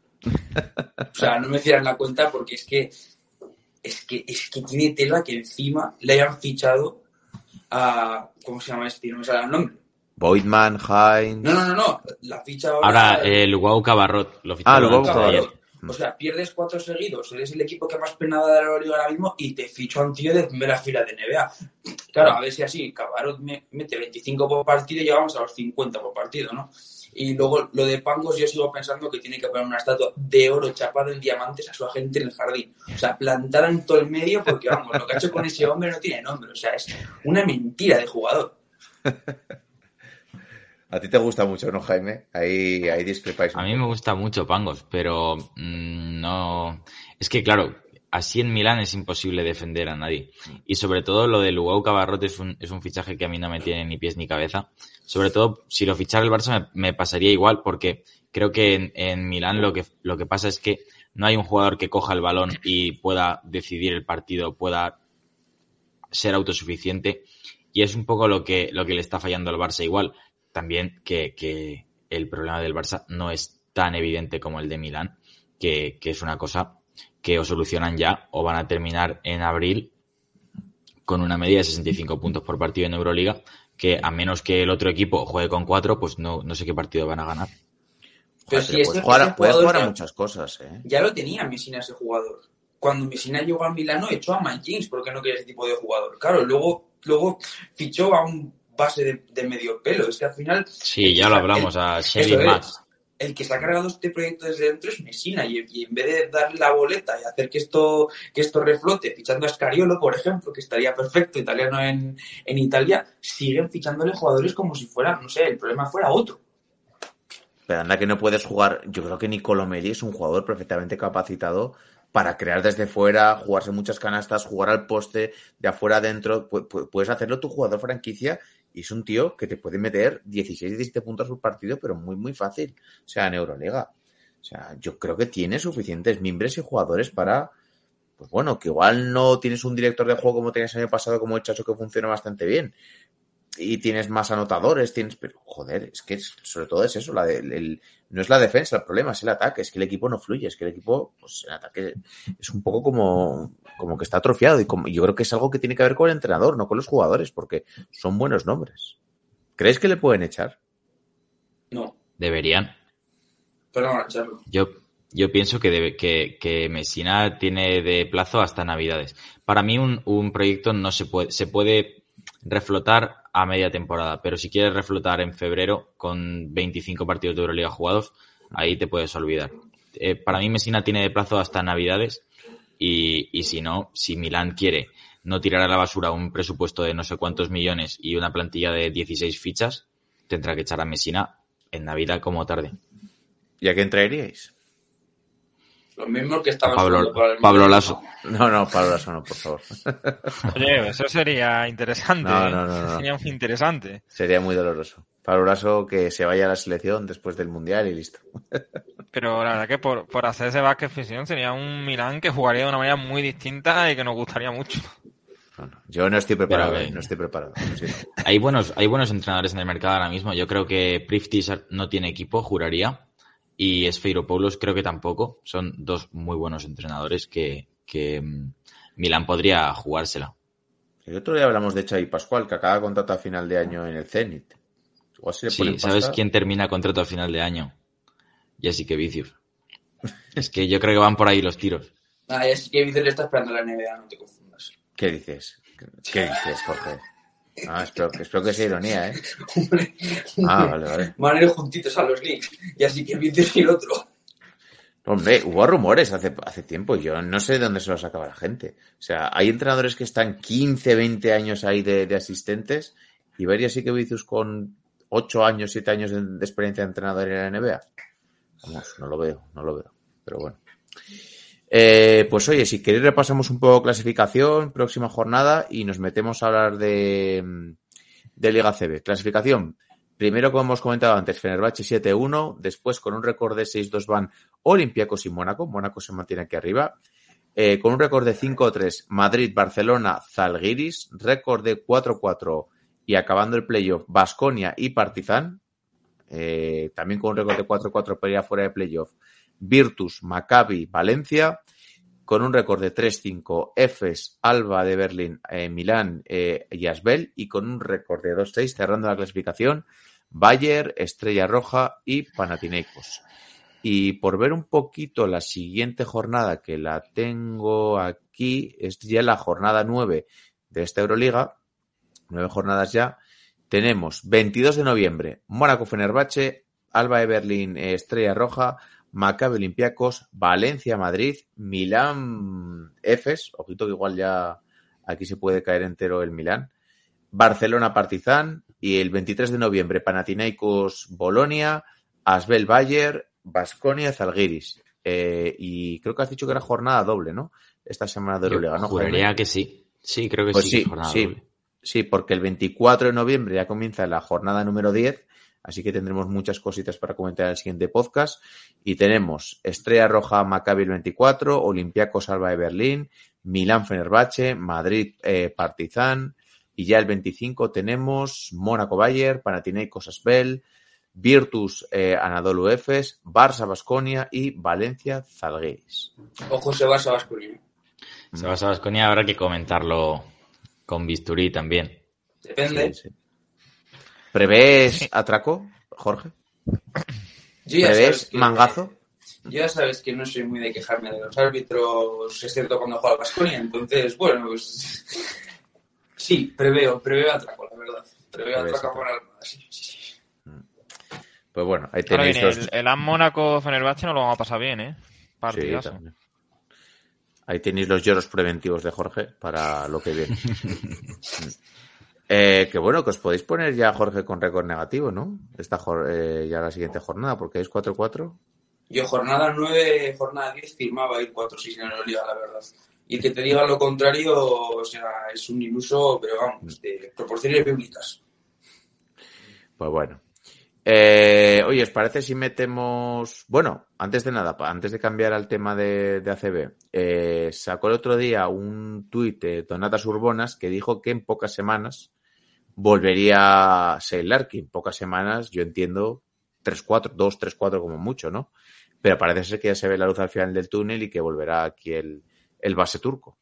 O sea, no me cierran la cuenta porque es que es que, es que tiene tela que encima le hayan fichado a... ¿Cómo se llama este? No me sale el nombre. Boydman, Hines... No, no, no, no. La ficha ahora... Ahora, el Guau Cabarrot. Lo Ah, ficharon lo Guau antes de Cabarrot. ayer. O sea, pierdes cuatro seguidos, eres el equipo que más pena da de la Liga ahora mismo y te ficho a un tío de primera fila de N B A. Claro, a ver si así, Cabarrot me mete veinticinco por partido y llegamos a los cincuenta por partido, ¿no? Y luego lo de Pangos, yo sigo pensando que tiene que poner una estatua de oro chapada en diamantes a su agente en el jardín. O sea, plantada en todo el medio porque, vamos, lo que ha hecho con ese hombre no tiene nombre. O sea, es una mentira de jugador. A ti te gusta mucho, ¿no, Jaime? Ahí, ahí discrepáis un A mí poco. me gusta mucho Pangos, pero mmm, no... Es que, claro, así en Milán es imposible defender a nadie. Y sobre todo lo de Luau Cabarrot es un, es un fichaje que a mí no me tiene ni pies ni cabeza. Sobre todo, si lo fichara el Barça me, me pasaría igual, porque creo que en, en Milán lo que, lo que pasa es que no hay un jugador que coja el balón y pueda decidir el partido, pueda ser autosuficiente. Y es un poco lo que, lo que le está fallando al Barça igual. También que, que el problema del Barça no es tan evidente como el de Milán, que, que es una cosa que o solucionan ya o van a terminar en abril con una media de sesenta y cinco puntos por partido en Euroliga, que a menos que el otro equipo juegue con cuatro, pues no, no sé qué partido van a ganar. Pero Joder, si pero ese, puedes jugar, ese a, puedes jugador jugar a ya, muchas cosas, ¿eh? ya lo tenía Messina ese jugador. Cuando Messina llegó a Milano echó a Mike James porque no quería ese tipo de jugador. Claro, luego, luego fichó a un base de, de medio pelo. Es que al final... Sí, ya lo hablamos, a Shelly Max. El que se ha cargado este proyecto desde dentro es Messina y, y en vez de darle la boleta y hacer que esto que esto reflote, fichando a Scariolo, por ejemplo, que estaría perfecto, italiano en, en Italia, siguen fichándole jugadores como si fuera, no sé, el problema fuera otro. Pero anda que no puedes jugar. Yo creo que Nicolo Melli es un jugador perfectamente capacitado para crear desde fuera, jugarse muchas canastas, jugar al poste, de afuera adentro. Puedes hacerlo tu jugador franquicia y es un tío que te puede meter dieciséis, diecisiete puntos por partido, pero muy, muy fácil. O sea, en Euroliga. O sea, yo creo que tiene suficientes mimbres y jugadores para... Pues bueno, que igual no tienes un director de juego como tenías el año pasado, como el Chacho, que funciona bastante bien. Y tienes más anotadores, tienes... Pero, joder, es que es, sobre todo es eso, la de, el, no es la defensa el problema, es el ataque, es que el equipo no fluye, es que el equipo, pues el ataque es un poco como, como que está atrofiado y como, yo creo que es algo que tiene que ver con el entrenador, no con los jugadores, porque son buenos nombres. ¿Crees que le pueden echar? No. Deberían. Pero no van a echarlo. Yo, yo pienso que, debe, que, que Messina tiene de plazo hasta Navidades. Para mí un, un proyecto no se puede, se puede reflotar a media temporada, pero si quieres reflotar en febrero con veinticinco partidos de Euroliga jugados, ahí te puedes olvidar. Eh, para mí Messina tiene de plazo hasta Navidades y, y si no, si Milán quiere no tirar a la basura un presupuesto de no sé cuántos millones y una plantilla de dieciséis fichas, tendrá que echar a Messina en Navidad como tarde. ¿Y a quién traeríais? Lo mismo que estaba Pablo, Pablo Lasso. No, no, Pablo Lasso no, por favor. Oye, eso sería interesante. No, no, no, no. Sería muy interesante. Sería muy doloroso. Pablo Lasso que se vaya a la selección después del Mundial y listo. Pero la verdad que por, por hacer ese básquet ficción sería un Milán que jugaría de una manera muy distinta y que nos gustaría mucho. No, no. Yo no estoy preparado, Pero, eh, no estoy preparado. Sí, no. Hay buenos, hay buenos entrenadores en el mercado ahora mismo. Yo creo que Priftis no tiene equipo, juraría. Y Sfeiropoulos creo que tampoco. Son dos muy buenos entrenadores que, que um, Milán podría jugársela. El otro día hablamos de Xavi Pascual, que acaba contrato a final de año en el Zenit. Igual si le Sí, ponen ¿sabes pasta... quién termina contrato a final de año? Jessica Vicius. Es que yo creo que van por ahí los tiros. Ah, ya sí que Víctor le está esperando la N B A, no te confundas. ¿Qué dices? ¿Qué dices, Jorge? Ah, espero, espero que sea ironía, ¿eh? Hombre, Ah, vale, vale. van a ir juntitos a los Knicks. Y así que Víctor y el otro. Hombre, hubo rumores hace, hace tiempo. Yo no sé de dónde se los sacaba la gente. O sea, hay entrenadores que están quince, veinte años ahí de, de asistentes y ver así que Vicius con ocho años, siete años de, de experiencia de entrenador en la N B A. Vamos, no lo veo, no lo veo. Pero bueno. Eh, pues oye, si queréis repasamos un poco clasificación, próxima jornada y nos metemos a hablar de, de Liga C B. Clasificación. Primero, como hemos comentado antes, Fenerbahce siete uno. Después, con un récord de seis dos van Olympiacos y Mónaco. Mónaco se mantiene aquí arriba. Eh, con un récord de cinco tres, Madrid, Barcelona, Zalgiris. Récord de cuatro cuatro y acabando el playoff, Baskonia y Partizan. Eh, también con un récord de cuatro cuatro pero ya fuera de playoff, Virtus, Maccabi, Valencia. Con un récord de tres cinco, Efes, Alba de Berlín, eh, Milán eh, y Asbel. Y con un récord de dos seis, cerrando la clasificación, Bayer, Estrella Roja y Panathinaikos. Y por ver un poquito la siguiente jornada, que la tengo aquí, es ya la jornada nueve de esta Euroliga. Nueve jornadas ya. Tenemos veintidós de noviembre, Mónaco Fenerbahce, Alba de Berlín, eh, Estrella Roja, Maccabi Olympiacos, Valencia Madrid, Milán Efes, ojito que igual ya aquí se puede caer entero el Milán, Barcelona Partizan y el veintitrés de noviembre Panathinaikos Bolonia, Asvel Bayern, Baskonia Zalgiris. Eh, y creo que has dicho que era jornada doble, ¿no? Esta semana de Euroliga, ¿no? Juraría Jaime? que sí. Sí, creo que Pues sí, sí, que es jornada sí, doble. sí, porque el veinticuatro de noviembre ya comienza la jornada número diez, así que tendremos muchas cositas para comentar en el siguiente podcast. Y tenemos Estrella Roja Maccabi el veinticuatro, Olympiacos Alba de Berlín, Milán Fenerbahce, Madrid eh, Partizan, y ya el veinticinco tenemos Mónaco Bayern, Panathinaikos Asvel, Virtus eh, Anadolu Efes, Barça Baskonia y Valencia Zalgiris. Ojo, se va a Baskonia. Se va a Baskonia, habrá que comentarlo con bisturí también. Depende. Sí, sí. ¿Prevés atraco, Jorge? Yo ya ¿Prevés sabes que, mangazo? Yo ya sabes que no soy muy de quejarme de los árbitros, excepto cuando juega Baskonia. Entonces, bueno, pues sí, preveo, preveo atraco, la verdad. Preveo Prevés atraco atraco. por Almada, sí, sí, sí. Pues bueno, ahí Ahora tenéis viene, los... el, el A M Mónaco Fenerbahce no lo vamos a pasar bien, ¿eh? Sí, Partidazo. también. Ahí tenéis los lloros preventivos de Jorge para lo que viene. eh, que bueno, que os podéis poner ya Jorge con récord negativo, ¿no? Esta jor- eh, ya la siguiente jornada, porque es cuatro cuatro. Yo jornada nueve, jornada diez firmaba ir cuatro seis en la Euroliga, la verdad. Y el que te diga lo contrario, o sea, es un iluso, pero vamos, de proporciones bíblicas. Pues bueno. Eh, oye, ¿os parece si metemos... Bueno, antes de nada, pa- antes de cambiar al tema de, de A C B, eh, sacó el otro día un tuit de Donatas Urbonas que dijo que en pocas semanas volvería Shane Larkin. Pocas semanas, yo entiendo, tres cuatro, dos tres cuatro como mucho, ¿no? Pero parece ser que ya se ve la luz al final del túnel y que volverá aquí el, el base turco.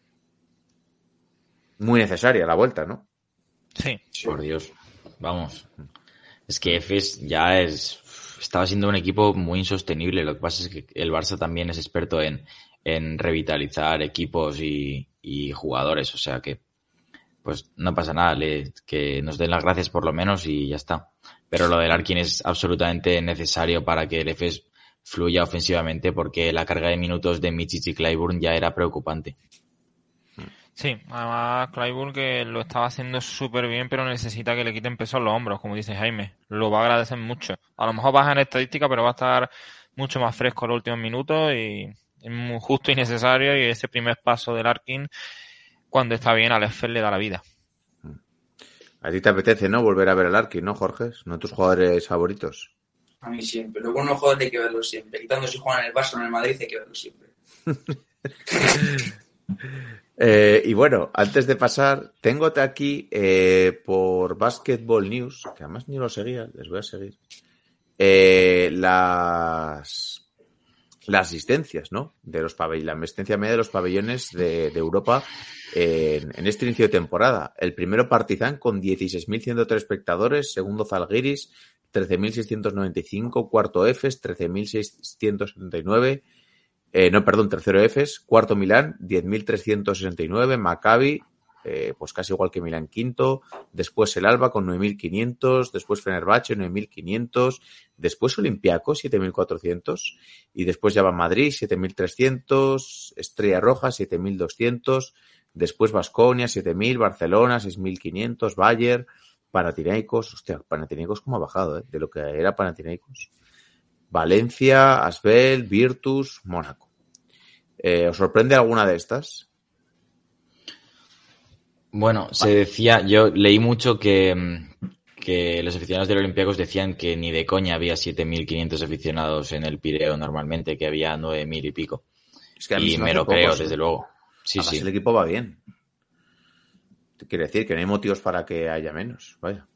Muy necesaria la vuelta, ¿no? Sí. Por Dios. Vamos. Es que Efes ya es... Estaba siendo un equipo muy insostenible. Lo que pasa es que el Barça también es experto en, en revitalizar equipos y, y jugadores. O sea que, pues no pasa nada. Le, que nos den las gracias por lo menos y ya está. Pero lo del Larkin es absolutamente necesario para que el Efes fluya ofensivamente porque la carga de minutos de Mičić y Clyburn ya era preocupante. Sí, además Clyburn que lo estaba haciendo súper bien, pero necesita que le quiten peso en los hombros, como dice Jaime. Lo va a agradecer mucho. A lo mejor baja en estadística, pero va a estar mucho más fresco en los últimos minutos y es muy justo y necesario. Y ese primer paso del Larkin, cuando está bien, al Efes le da la vida. A ti te apetece, ¿no? Volver a ver al Larkin, ¿no, Jorge? ¿No tus jugadores favoritos? A mí siempre. Los buenos jugadores hay que verlos siempre. Quitando si juegan en el Barça o en el Madrid, hay que verlos siempre. Eh, y bueno, antes de pasar, tengo aquí eh, por Basketball News, que además ni lo seguía, les voy a seguir, eh, las, las asistencias, ¿no? De los pabellones, la asistencia media de los pabellones de, de Europa en, en este inicio de temporada. El primero Partizan con dieciséis mil ciento tres espectadores, segundo Zalgiris trece mil seiscientos noventa y cinco, cuarto Efes trece mil seiscientos setenta y nueve. Eh, no, perdón, tercero Efes, cuarto Milán, diez mil trescientos sesenta y nueve, Maccabi, eh, pues casi igual que Milán quinto, después el Alba con nueve mil quinientos, después Fenerbahce nueve mil quinientos, después Olympiacos siete mil cuatrocientos y después ya va Madrid siete mil trescientos, Estrella Roja siete mil doscientos, después Baskonia siete mil, Barcelona seis mil quinientos, Bayern, Panathinaikos, hostia, Panathinaikos cómo ha bajado, ¿eh? De lo que era Panathinaikos. Valencia, Asvel, Virtus, Mónaco. Eh, ¿Os sorprende alguna de estas? Bueno, se decía, yo leí mucho que, que los aficionados del Olympiacos decían que ni de coña había siete mil quinientos aficionados en el Pireo normalmente, que había nueve mil y pico. Es que a mí Y se me, me hace lo poco, creo, sí. desde luego. Sí, Además, sí. el equipo va bien. Quiere decir que no hay motivos para que haya menos. Vaya.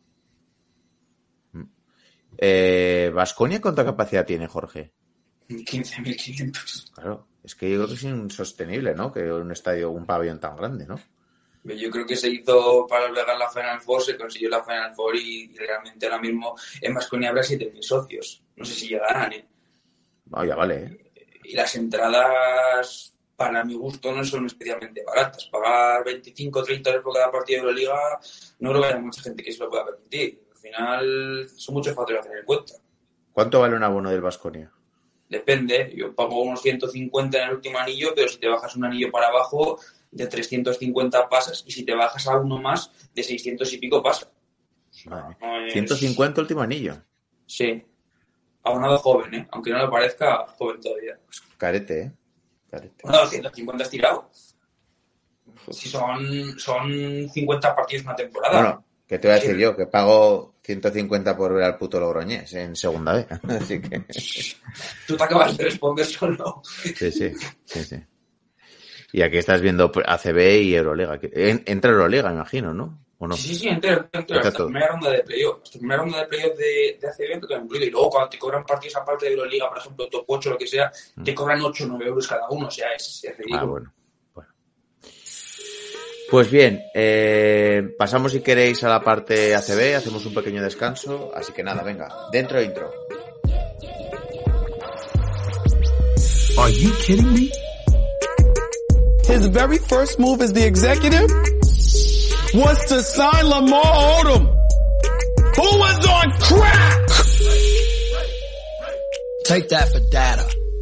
Eh, ¿Baskonia cuánta capacidad tiene, Jorge? quince mil quinientos. Claro, es que yo creo que es insostenible, ¿no? Que un estadio, un pabellón tan grande, ¿no? Yo creo que se hizo para albergar la Final Four, se consiguió la Final Four y realmente ahora mismo en Baskonia habrá siete mil socios. No sé si llegarán, ¿eh? Ah, ya vale, ¿eh? Y las entradas, para mi gusto, no son especialmente baratas. Pagar veinticinco o treinta euros por cada partido de la Liga, no creo que haya mucha gente que se lo pueda permitir. Al final, son muchos factores a tener en cuenta. ¿Cuánto vale un abono del Baskonia? Depende, yo pago unos ciento cincuenta en el último anillo, pero si te bajas un anillo para abajo, de trescientos cincuenta pasas, y si te bajas a uno más, de seiscientos y pico pasas. Vale. No es- ciento cincuenta último anillo. Sí. Abonado joven, ¿eh? Aunque no lo parezca, joven todavía. Carete, ¿eh? Carete. Bueno, ciento cincuenta estirado. Si son, son cincuenta partidos una temporada. Bueno, ¿qué te voy a decir Sí. yo? Que pago ciento cincuenta por ver al puto Logroñés en segunda vez. Así que... Tú te acabas de responder solo. Sí, sí, sí, sí. Y aquí estás viendo A C B y Euroliga. En- Entra Euroliga, me imagino, ¿no? ¿O no? Sí, sí, sí, entero, entero. Está Hasta la todo. primera ronda de playoff. Hasta la primera ronda de playoff de, de A C B te lo han incluido. Y luego cuando te cobran partidos aparte de Euroliga, por ejemplo, top ocho o lo que sea, te cobran ocho o nueve euros cada uno. O sea, es, es ridículo. Ah, bueno. bueno. Pues bien, eh, pasamos si queréis a la parte A C B, hacemos un pequeño descanso. Así que nada, venga, dentro intro. Are you kidding me? His very first move as the executive was to sign Lamar Odom, who was on crack. Take that for data.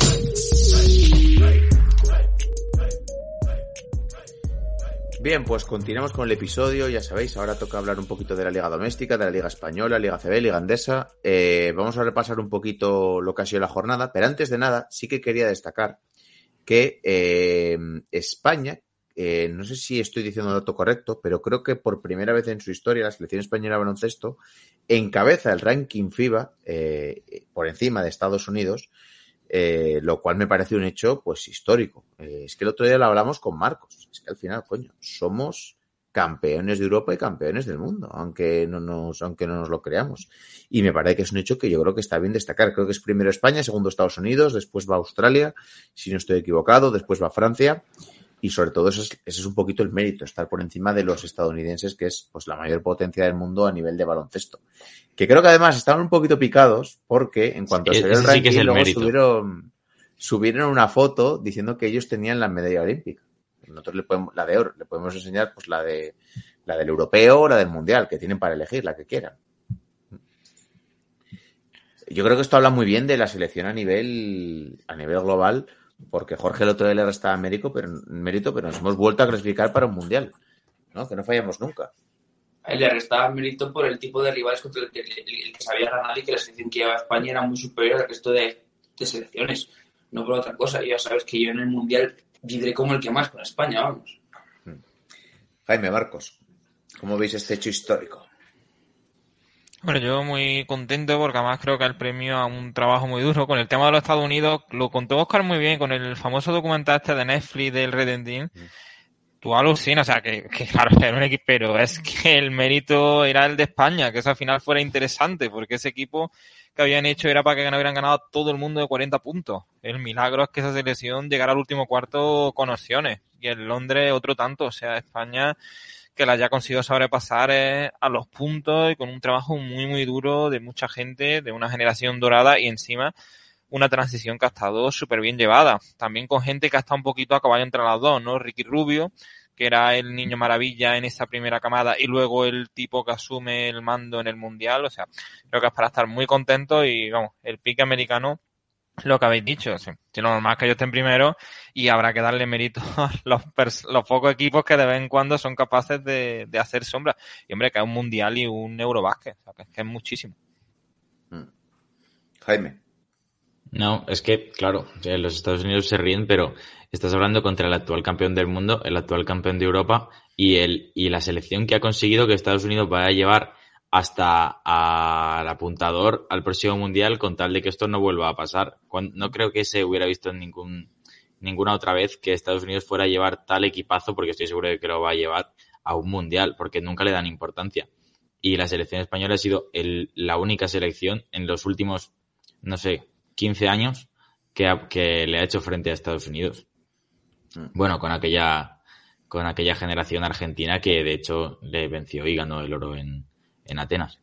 Bien, pues continuamos con el episodio, ya sabéis, ahora toca hablar un poquito de la Liga Doméstica, de la Liga Española, Liga A C B, Liga Andesa. Eh, vamos a repasar un poquito lo que ha sido la jornada, pero antes de nada sí que quería destacar que eh, España, eh, no sé si estoy diciendo el dato correcto, pero creo que por primera vez en su historia la selección española de baloncesto encabeza el ranking FIBA eh, por encima de Estados Unidos, eh, lo cual me parece un hecho pues histórico. Eh, es que el otro día lo hablamos con Marcos, es que al final, coño, somos campeones de Europa y campeones del mundo, aunque no nos, aunque no nos lo creamos. Y me parece que es un hecho que yo creo que está bien destacar. Creo que es primero España, segundo Estados Unidos, después va Australia, si no estoy equivocado, después va Francia. Y sobre todo eso es, ese es un poquito el mérito, estar por encima de los estadounidenses, que es pues la mayor potencia del mundo a nivel de baloncesto. Que creo que además estaban un poquito picados porque en cuanto Sí, salió el ese sí ranking, que es el luego mérito. subieron, subieron una foto diciendo que ellos tenían la medalla olímpica. Nosotros le podemos, la de oro, le podemos enseñar pues la de la del europeo o la del mundial, que tienen para elegir, la que quieran. Yo creo que esto habla muy bien de la selección a nivel, a nivel global, porque Jorge el otro día le restaba mérito, pero, mérito, pero nos hemos vuelto a clasificar para un mundial, ¿no? Que no fallamos nunca. A él le restaba mérito por el tipo de rivales contra el que, el, el que se había ganado y que la selección que llevaba España era muy superior al resto de, de selecciones. No por otra cosa. Y ya sabes que yo en el mundial vibré como el que más con España, vamos. Jaime, Marcos, ¿cómo veis este hecho histórico? Bueno, yo muy contento porque además creo que el premio a un trabajo muy duro. Con el tema de los Estados Unidos, lo contó Oscar muy bien con el famoso documental este de Netflix del Redenting. Mm. Tú alucinas, o sea, que, que claro, era un equipo, pero es que el mérito era el de España, que eso al final fuera interesante, porque ese equipo que habían hecho era para que hubieran ganado todo el mundo de cuarenta puntos. El milagro es que esa selección llegara al último cuarto con opciones. Y en Londres otro tanto, o sea, España que la haya conseguido sobrepasar eh, a los puntos y con un trabajo muy, muy duro de mucha gente, de una generación dorada y encima una transición que ha estado súper bien llevada. También con gente que ha estado un poquito a caballo entre las dos, ¿no? Ricky Rubio, que era el niño maravilla en esa primera camada y luego el tipo que asume el mando en el Mundial. O sea, creo que es para estar muy contento y, vamos, el pique americano, lo que habéis dicho, sí. Si lo normal es que ellos estén primero y habrá que darle mérito a los, los pocos equipos que de vez en cuando son capaces de, de hacer sombra. Y hombre, que es un mundial y un Eurobásquet, o sea, que es, que es muchísimo. Jaime. No, es que, claro, los Estados Unidos se ríen, pero estás hablando contra el actual campeón del mundo, el actual campeón de Europa y el y la selección que ha conseguido que Estados Unidos vaya a llevar hasta al apuntador al próximo mundial con tal de que esto no vuelva a pasar. No creo que se hubiera visto en ningún ninguna otra vez que Estados Unidos fuera a llevar tal equipazo, porque estoy seguro de que lo va a llevar a un mundial, porque nunca le dan importancia. Y la selección española ha sido el, la única selección en los últimos, no sé, quince años que, ha, que le ha hecho frente a Estados Unidos. Bueno, con aquella con aquella generación argentina que de hecho le venció y ganó el oro en en Atenas.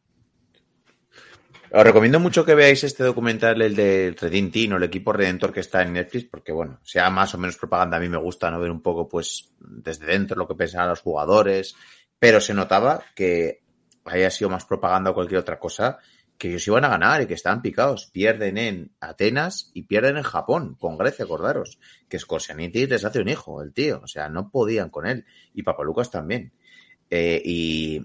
Os recomiendo mucho que veáis este documental, el de Redenting o el equipo redentor que está en Netflix, porque bueno, sea más o menos propaganda, a mí me gusta no ver un poco pues desde dentro lo que pensaban los jugadores, pero se notaba que haya sido más propaganda o cualquier otra cosa, que ellos iban a ganar y que estaban picados. Pierden en Atenas y pierden en Japón, con Grecia, acordaros, que Skorsianitis les hace un hijo, el tío, o sea, no podían con él, y Papalucas también. Eh, y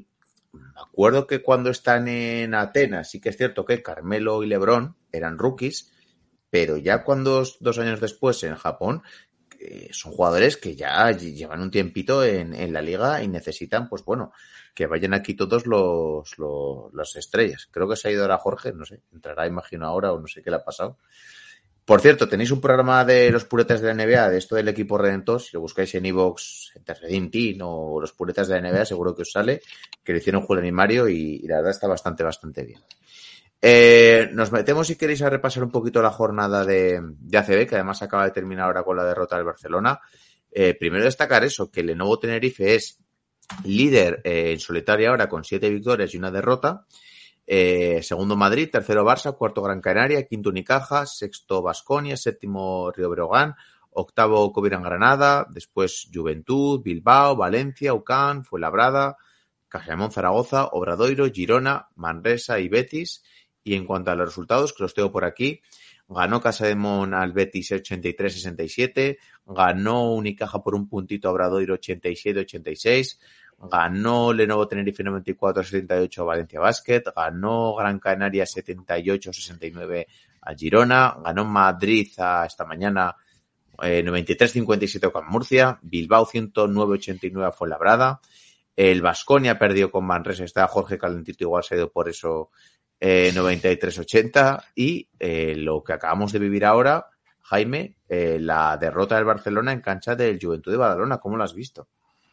me acuerdo que cuando están en Atenas sí que es cierto que Carmelo y LeBron eran rookies, pero ya cuando dos años después en Japón eh, son jugadores que ya llevan un tiempito en, en la liga y necesitan, pues bueno, que vayan aquí todos los, los las estrellas. Creo que se ha ido ahora Jorge, no sé, entrará imagino ahora o no sé qué le ha pasado. Por cierto, tenéis un programa de los puretas de la N B A, de esto del equipo redentor, si lo buscáis en iVoox, en Redeem Team o los puretas de la N B A, seguro que os sale, que lo hicieron Julián y Mario y, y la verdad está bastante, bastante bien. Eh, nos metemos, si queréis, a repasar un poquito la jornada de, de A C B, que además acaba de terminar ahora con la derrota del Barcelona. Eh, primero destacar eso, que el Lenovo Tenerife es líder eh, en solitario ahora con siete victorias y una derrota. Eh, segundo Madrid, tercero Barça, cuarto Gran Canaria, quinto Unicaja, sexto Baskonia, séptimo Río Breogán, octavo Covirán Granada, después Juventud, Bilbao, Valencia, U C A M, Fuenlabrada, Castellón Zaragoza, Obradoiro, Girona, Manresa y Betis. Y en cuanto a los resultados, que los tengo por aquí, ganó Casademón al Betis ochenta y tres sesenta y siete, ganó Unicaja por un puntito a Obradoiro ochenta y siete ochenta y seis, ganó Lenovo Tenerife noventa y cuatro setenta y ocho a Valencia Basket, ganó Gran Canaria setenta y ocho sesenta y nueve a Girona, ganó Madrid a esta mañana eh, noventa y tres cincuenta y siete con Murcia, Bilbao ciento nueve ochenta y nueve a Fuenlabrada, el Baskonia perdió con Manresa, está Jorge calentito, igual se ha ido por eso, eh, noventa y tres ochenta y eh, lo que acabamos de vivir ahora, Jaime, eh, la derrota del Barcelona en cancha del Juventud de Badalona, ¿cómo lo has visto?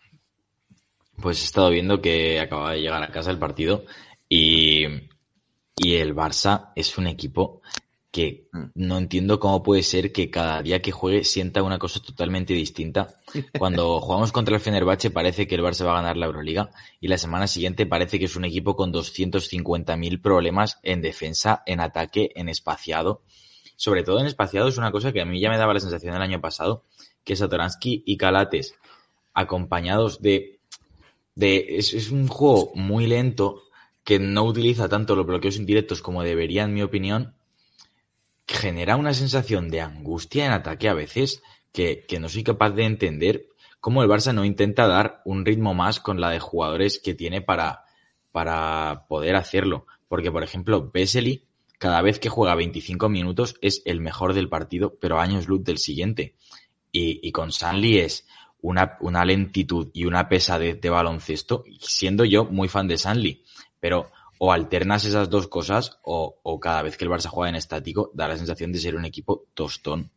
Pues he estado viendo que acaba de llegar a casa el partido y, y el Barça es un equipo que no entiendo cómo puede ser que cada día que juegue sienta una cosa totalmente distinta. Cuando jugamos contra el Fenerbahce parece que el Barça va a ganar la Euroliga y la semana siguiente parece que es un equipo con doscientos cincuenta mil problemas en defensa, en ataque, en espaciado. Sobre todo en espaciado es una cosa que a mí ya me daba la sensación el año pasado, que Satoransky y Calates, acompañados de... de es, es un juego muy lento que no utiliza tanto los bloqueos indirectos como debería, en mi opinión, que genera una sensación de angustia en ataque a veces que, que no soy capaz de entender cómo el Barça no intenta dar un ritmo más con la de jugadores que tiene para, para poder hacerlo. Porque, por ejemplo, Vesely, cada vez que juega veinticinco minutos es el mejor del partido, pero años luz del siguiente. Y, y con Sanli es una, una lentitud y una pesadez de baloncesto, siendo yo muy fan de Sanli, pero o alternas esas dos cosas o, o cada vez que el Barça juega en estático da la sensación de ser un equipo tostón.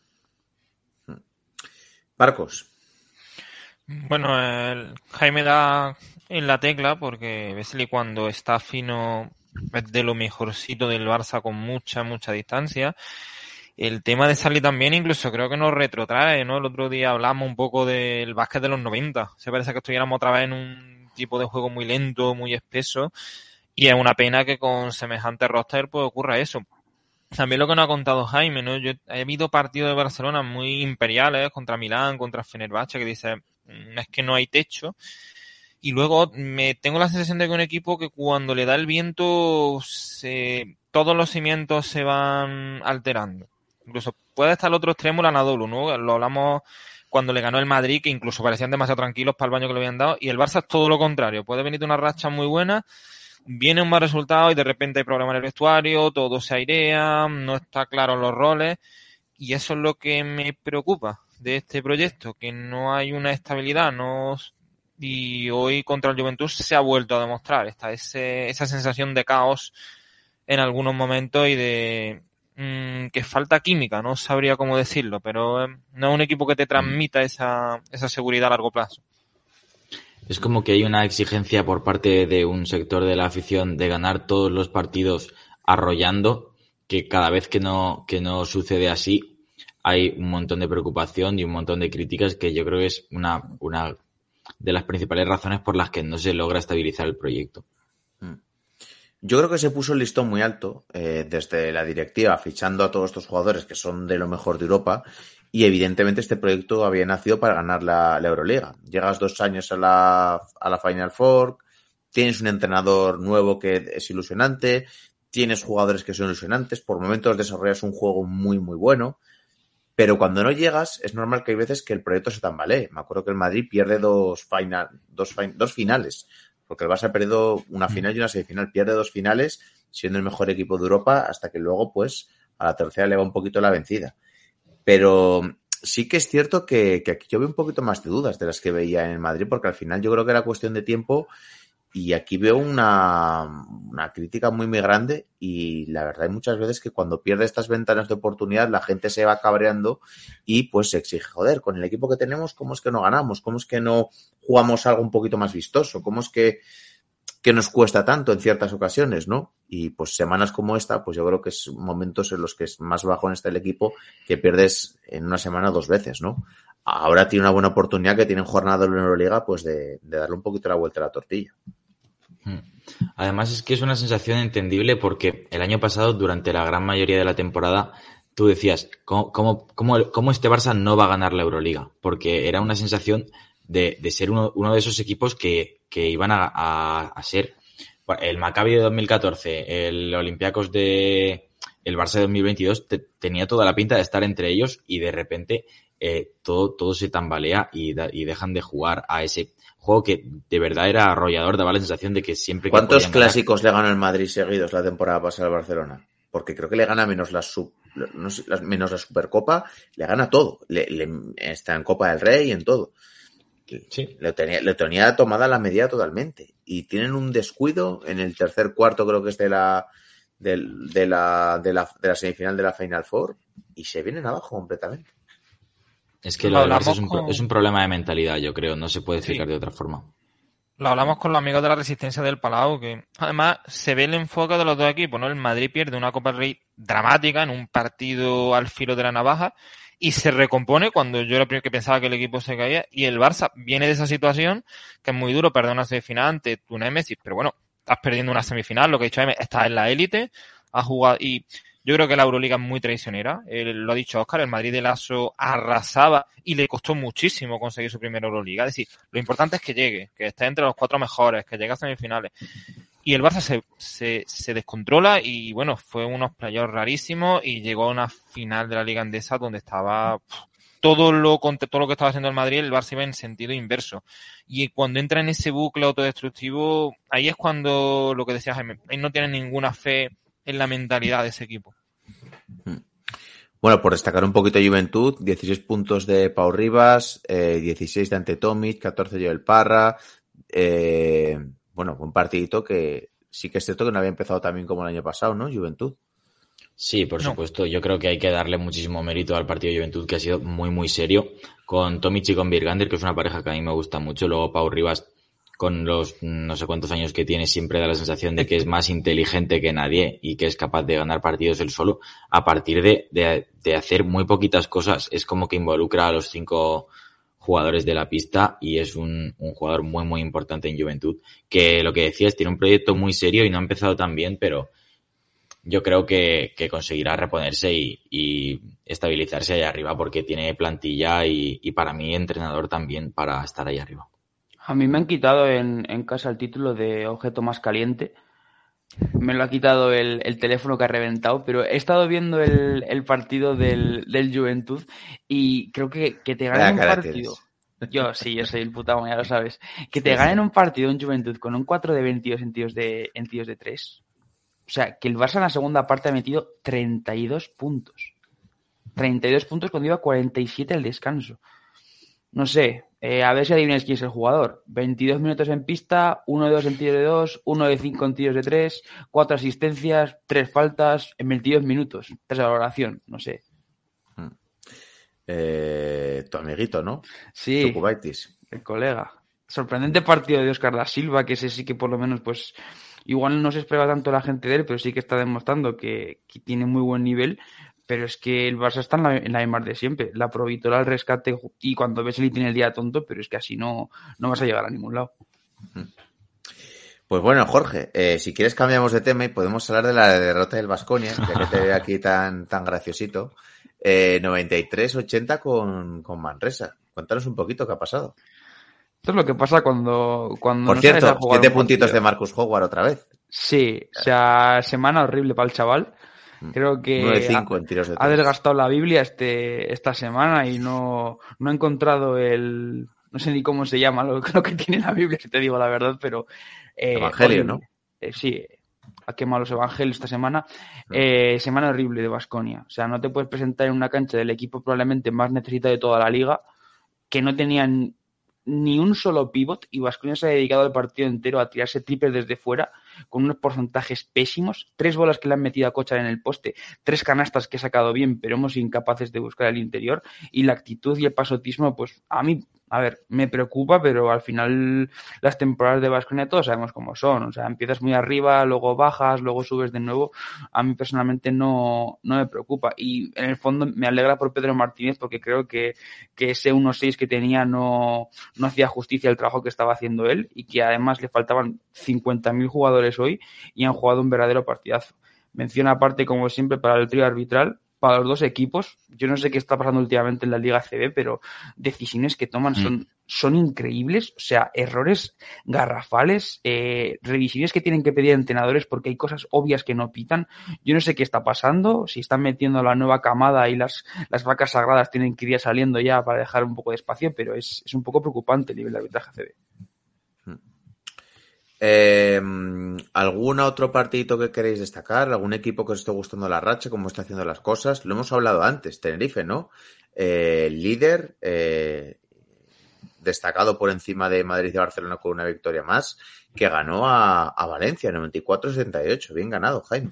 Marcos. Bueno, el Jaime da en la tecla porque Vesely cuando está fino es de lo mejorcito del Barça con mucha, mucha distancia. El tema de Sanli también incluso creo que nos retrotrae, ¿no? El otro día hablamos un poco del básquet de los noventa. Se parece que estuviéramos otra vez en un tipo de juego muy lento, muy espeso. Y es una pena que con semejante roster pues ocurra eso. También lo que nos ha contado Jaime, ¿no? Yo he habido partidos de Barcelona muy imperiales contra Milán, contra Fenerbahce, que dice, es que no hay techo. Y luego me tengo la sensación de que un equipo que cuando le da el viento se, todos los cimientos se van alterando. Incluso puede estar el otro extremo, el Anadolu, ¿no? Lo hablamos cuando le ganó el Madrid, que incluso parecían demasiado tranquilos para el baño que le habían dado. Y el Barça es todo lo contrario. Puede venir de una racha muy buena, viene un mal resultado y de repente hay problemas en el vestuario, todo se airea, no está claro los roles y eso es lo que me preocupa de este proyecto, que no hay una estabilidad, no y hoy contra el Juventud se ha vuelto a demostrar está ese, esa sensación de caos en algunos momentos y de mmm, que falta química, no sabría cómo decirlo, pero eh, no es un equipo que te transmita esa, esa seguridad a largo plazo. Es como que hay una exigencia por parte de un sector de la afición de ganar todos los partidos arrollando, que cada vez que no, que no sucede así hay un montón de preocupación y un montón de críticas que yo creo que es una, una de las principales razones por las que no se logra estabilizar el proyecto. Yo creo que se puso el listón muy alto eh, desde la directiva, fichando a todos estos jugadores que son de lo mejor de Europa. Y evidentemente este proyecto había nacido para ganar la, la Euroliga. Llegas dos años a la, a la Final Four, tienes un entrenador nuevo que es ilusionante, tienes jugadores que son ilusionantes, por momentos desarrollas un juego muy, muy bueno, pero cuando no llegas es normal que hay veces que el proyecto se tambalee. Me acuerdo que el Madrid pierde dos, final, dos, dos finales porque el Barça ha perdido una final y una semifinal, pierde dos finales siendo el mejor equipo de Europa hasta que luego pues a la tercera le va un poquito la vencida. Pero sí que es cierto que, que aquí yo veo un poquito más de dudas de las que veía en el Madrid, porque al final yo creo que era cuestión de tiempo y aquí veo una, una crítica muy muy grande y la verdad hay muchas veces que cuando pierde estas ventanas de oportunidad la gente se va cabreando y pues se exige, joder, con el equipo que tenemos, ¿cómo es que no ganamos? ¿Cómo es que no jugamos algo un poquito más vistoso? ¿Cómo es que, que nos cuesta tanto en ciertas ocasiones, ¿no? Y pues semanas como esta, pues yo creo que es momentos en los que es más bajo en este el equipo que pierdes en una semana dos veces, ¿no? Ahora tiene una buena oportunidad que tienen jornada en la Euroliga pues de, de darle un poquito la vuelta a la tortilla. Además es que es una sensación entendible porque el año pasado, durante la gran mayoría de la temporada, tú decías, ¿cómo, cómo, cómo, cómo este Barça no va a ganar la Euroliga? Porque era una sensación de, de ser uno, uno de esos equipos que, que iban a, a, a ser el Maccabi de dos mil catorce, el Olympiacos de el Barça de dos mil veintidós, te, tenía toda la pinta de estar entre ellos y de repente eh, todo, todo se tambalea y, da, y dejan de jugar a ese juego que de verdad era arrollador, daba la sensación de que siempre... Que ¿Cuántos clásicos ganar... le ganó el Madrid seguidos la temporada pasada al Barcelona? Porque creo que le gana menos la, sub, no sé, menos la Supercopa, le gana todo. Le, le, está en Copa del Rey y en todo. Sí. Le tenía, le tenía tomada la medida totalmente. Y tienen un descuido en el tercer cuarto, creo que es de la, de, de la, de la, de la semifinal de la Final Four, y se vienen abajo completamente. Es que lo del Barça es un, con... es un problema de mentalidad, yo creo. No se puede explicar sí. de otra forma. Lo hablamos con los amigos de la Resistencia del Palau, que además se ve el enfoque de los dos equipos, ¿no? El Madrid pierde una Copa del Rey dramática en un partido al filo de la navaja y se recompone cuando yo era el primero que pensaba que el equipo se caía, y el Barça viene de esa situación que es muy duro perder una semifinal ante tu Némesis, pero bueno, estás perdiendo una semifinal, lo que he dicho, estás en la élite, has jugado y... Yo creo que la Euroliga es muy traicionera. Él, lo ha dicho Óscar, el Madrid de Lasso arrasaba y le costó muchísimo conseguir su primera Euroliga. Es decir, lo importante es que llegue, que esté entre los cuatro mejores, que llegue a semifinales. Y el Barça se, se, se descontrola y, bueno, fue unos playoffs rarísimos y llegó a una final de la Liga Endesa donde estaba pff, todo lo todo lo que estaba haciendo el Madrid, el Barça iba en sentido inverso. Y cuando entra en ese bucle autodestructivo, ahí es cuando, lo que decía Jaime, ahí no tienen ninguna fe en la mentalidad de ese equipo. Bueno, por destacar un poquito Juventud, dieciséis puntos de Pau Ribas, eh, dieciséis de Ante Tomic, catorce de Joel Parra, eh, bueno, un partidito que sí que es cierto que no había empezado tan bien como el año pasado, ¿no? Juventud. Sí, por no. supuesto, yo creo que hay que darle muchísimo mérito al partido de Juventud, que ha sido muy muy serio, con Tomic y con Virgander, que es una pareja que a mí me gusta mucho, luego Pau Ribas, con los no sé cuántos años que tiene, siempre da la sensación de que es más inteligente que nadie y que es capaz de ganar partidos él solo a partir de, de, de hacer muy poquitas cosas. Es como que involucra a los cinco jugadores de la pista y es un, un jugador muy muy importante en Juventud, que lo que decías, tiene un proyecto muy serio y no ha empezado tan bien, pero yo creo que, que conseguirá reponerse y, y estabilizarse ahí arriba porque tiene plantilla y, y para mí entrenador también para estar ahí arriba. A mí me han quitado en, en casa el título de objeto más caliente. Me lo ha quitado el, el teléfono que ha reventado, pero he estado viendo el, el partido del, del Juventud y creo que, que te ganen un partido. Yo sí, yo soy el putamo, ya lo sabes. Que te ganen un partido en Juventud con un cuatro de veintidós en tiros de, en tiros de tres. O sea, que el Barça en la segunda parte ha metido treinta y dos puntos. treinta y dos puntos cuando iba cuarenta y siete al descanso. No sé, eh, a ver si adivináis quién es el jugador. veintidós minutos en pista, uno de dos en tiros de dos, uno de cinco en tiros de tres, cuatro asistencias, tres faltas en veintidós minutos. Tres de valoración, no sé. Eh, tu amiguito, ¿no? Sí, Tukubaitis. El colega. Sorprendente partido de Óscar da Silva, que ese sí que por lo menos, pues, igual no se espera tanto la gente de él, pero sí que está demostrando que, que tiene muy buen nivel. Pero es que el Barça está en la, en la misma de siempre. La provítola, el rescate, y cuando ves el tiene el día tonto, pero es que así no, no vas a llegar a ningún lado. Pues bueno, Jorge, eh, si quieres cambiamos de tema y podemos hablar de la derrota del Baskonia, ya que te veo aquí tan, tan graciosito. Eh, noventa y tres ochenta con, con Manresa. Cuéntanos un poquito qué ha pasado. Esto es lo que pasa cuando... cuando Por no cierto, sabes a jugar siete un puntitos partido. de Marcus Howard otra vez. Sí, o sea, semana horrible para el chaval. Creo que nueve cinco en tiros de ha tres. desgastado la Biblia este esta semana y no, no ha encontrado el no no sé ni cómo se llama lo, lo que tiene la Biblia, si te digo la verdad, pero... Eh, Evangelio, horrible. ¿no? Eh, sí, ha quemado los evangelios esta semana. Eh, semana horrible de Baskonia. O sea, no te puedes presentar en una cancha del equipo probablemente más necesitado de toda la liga, que no tenían ni un solo pivot, y Baskonia se ha dedicado el partido entero a tirarse triples desde fuera con unos porcentajes pésimos, tres bolas que le han metido a Kochar en el poste, tres canastas que ha sacado bien, pero hemos sido incapaces de buscar el interior, y la actitud y el pasotismo, pues a mí, a ver, me preocupa, pero al final las temporadas de Baskonia todos sabemos cómo son, o sea, empiezas muy arriba, luego bajas, luego subes de nuevo. A mí personalmente no, no me preocupa, y en el fondo me alegra por Pedro Martínez, porque creo que, que ese uno seis que tenía no, no hacía justicia al trabajo que estaba haciendo él, y que además le faltaban cincuenta mil jugadores hoy y han jugado un verdadero partidazo. Mención aparte, como siempre, para el trío arbitral, para los dos equipos. Yo no sé qué está pasando últimamente en la Liga A C B, pero decisiones que toman son, son increíbles. O sea, errores garrafales, eh, revisiones que tienen que pedir entrenadores porque hay cosas obvias que no pitan. Yo no sé qué está pasando, si están metiendo la nueva camada y las, las vacas sagradas tienen que ir saliendo ya para dejar un poco de espacio, pero es, es un poco preocupante el nivel de arbitraje A C B. Eh, ¿Algún otro partidito que queréis destacar? ¿Algún equipo que os esté gustando la racha? ¿Cómo está haciendo las cosas? Lo hemos hablado antes, Tenerife, ¿no? Eh, líder, eh, destacado por encima de Madrid y Barcelona con una victoria más, que ganó a, a Valencia, noventa y cuatro a setenta y ocho. Bien ganado, Jaime.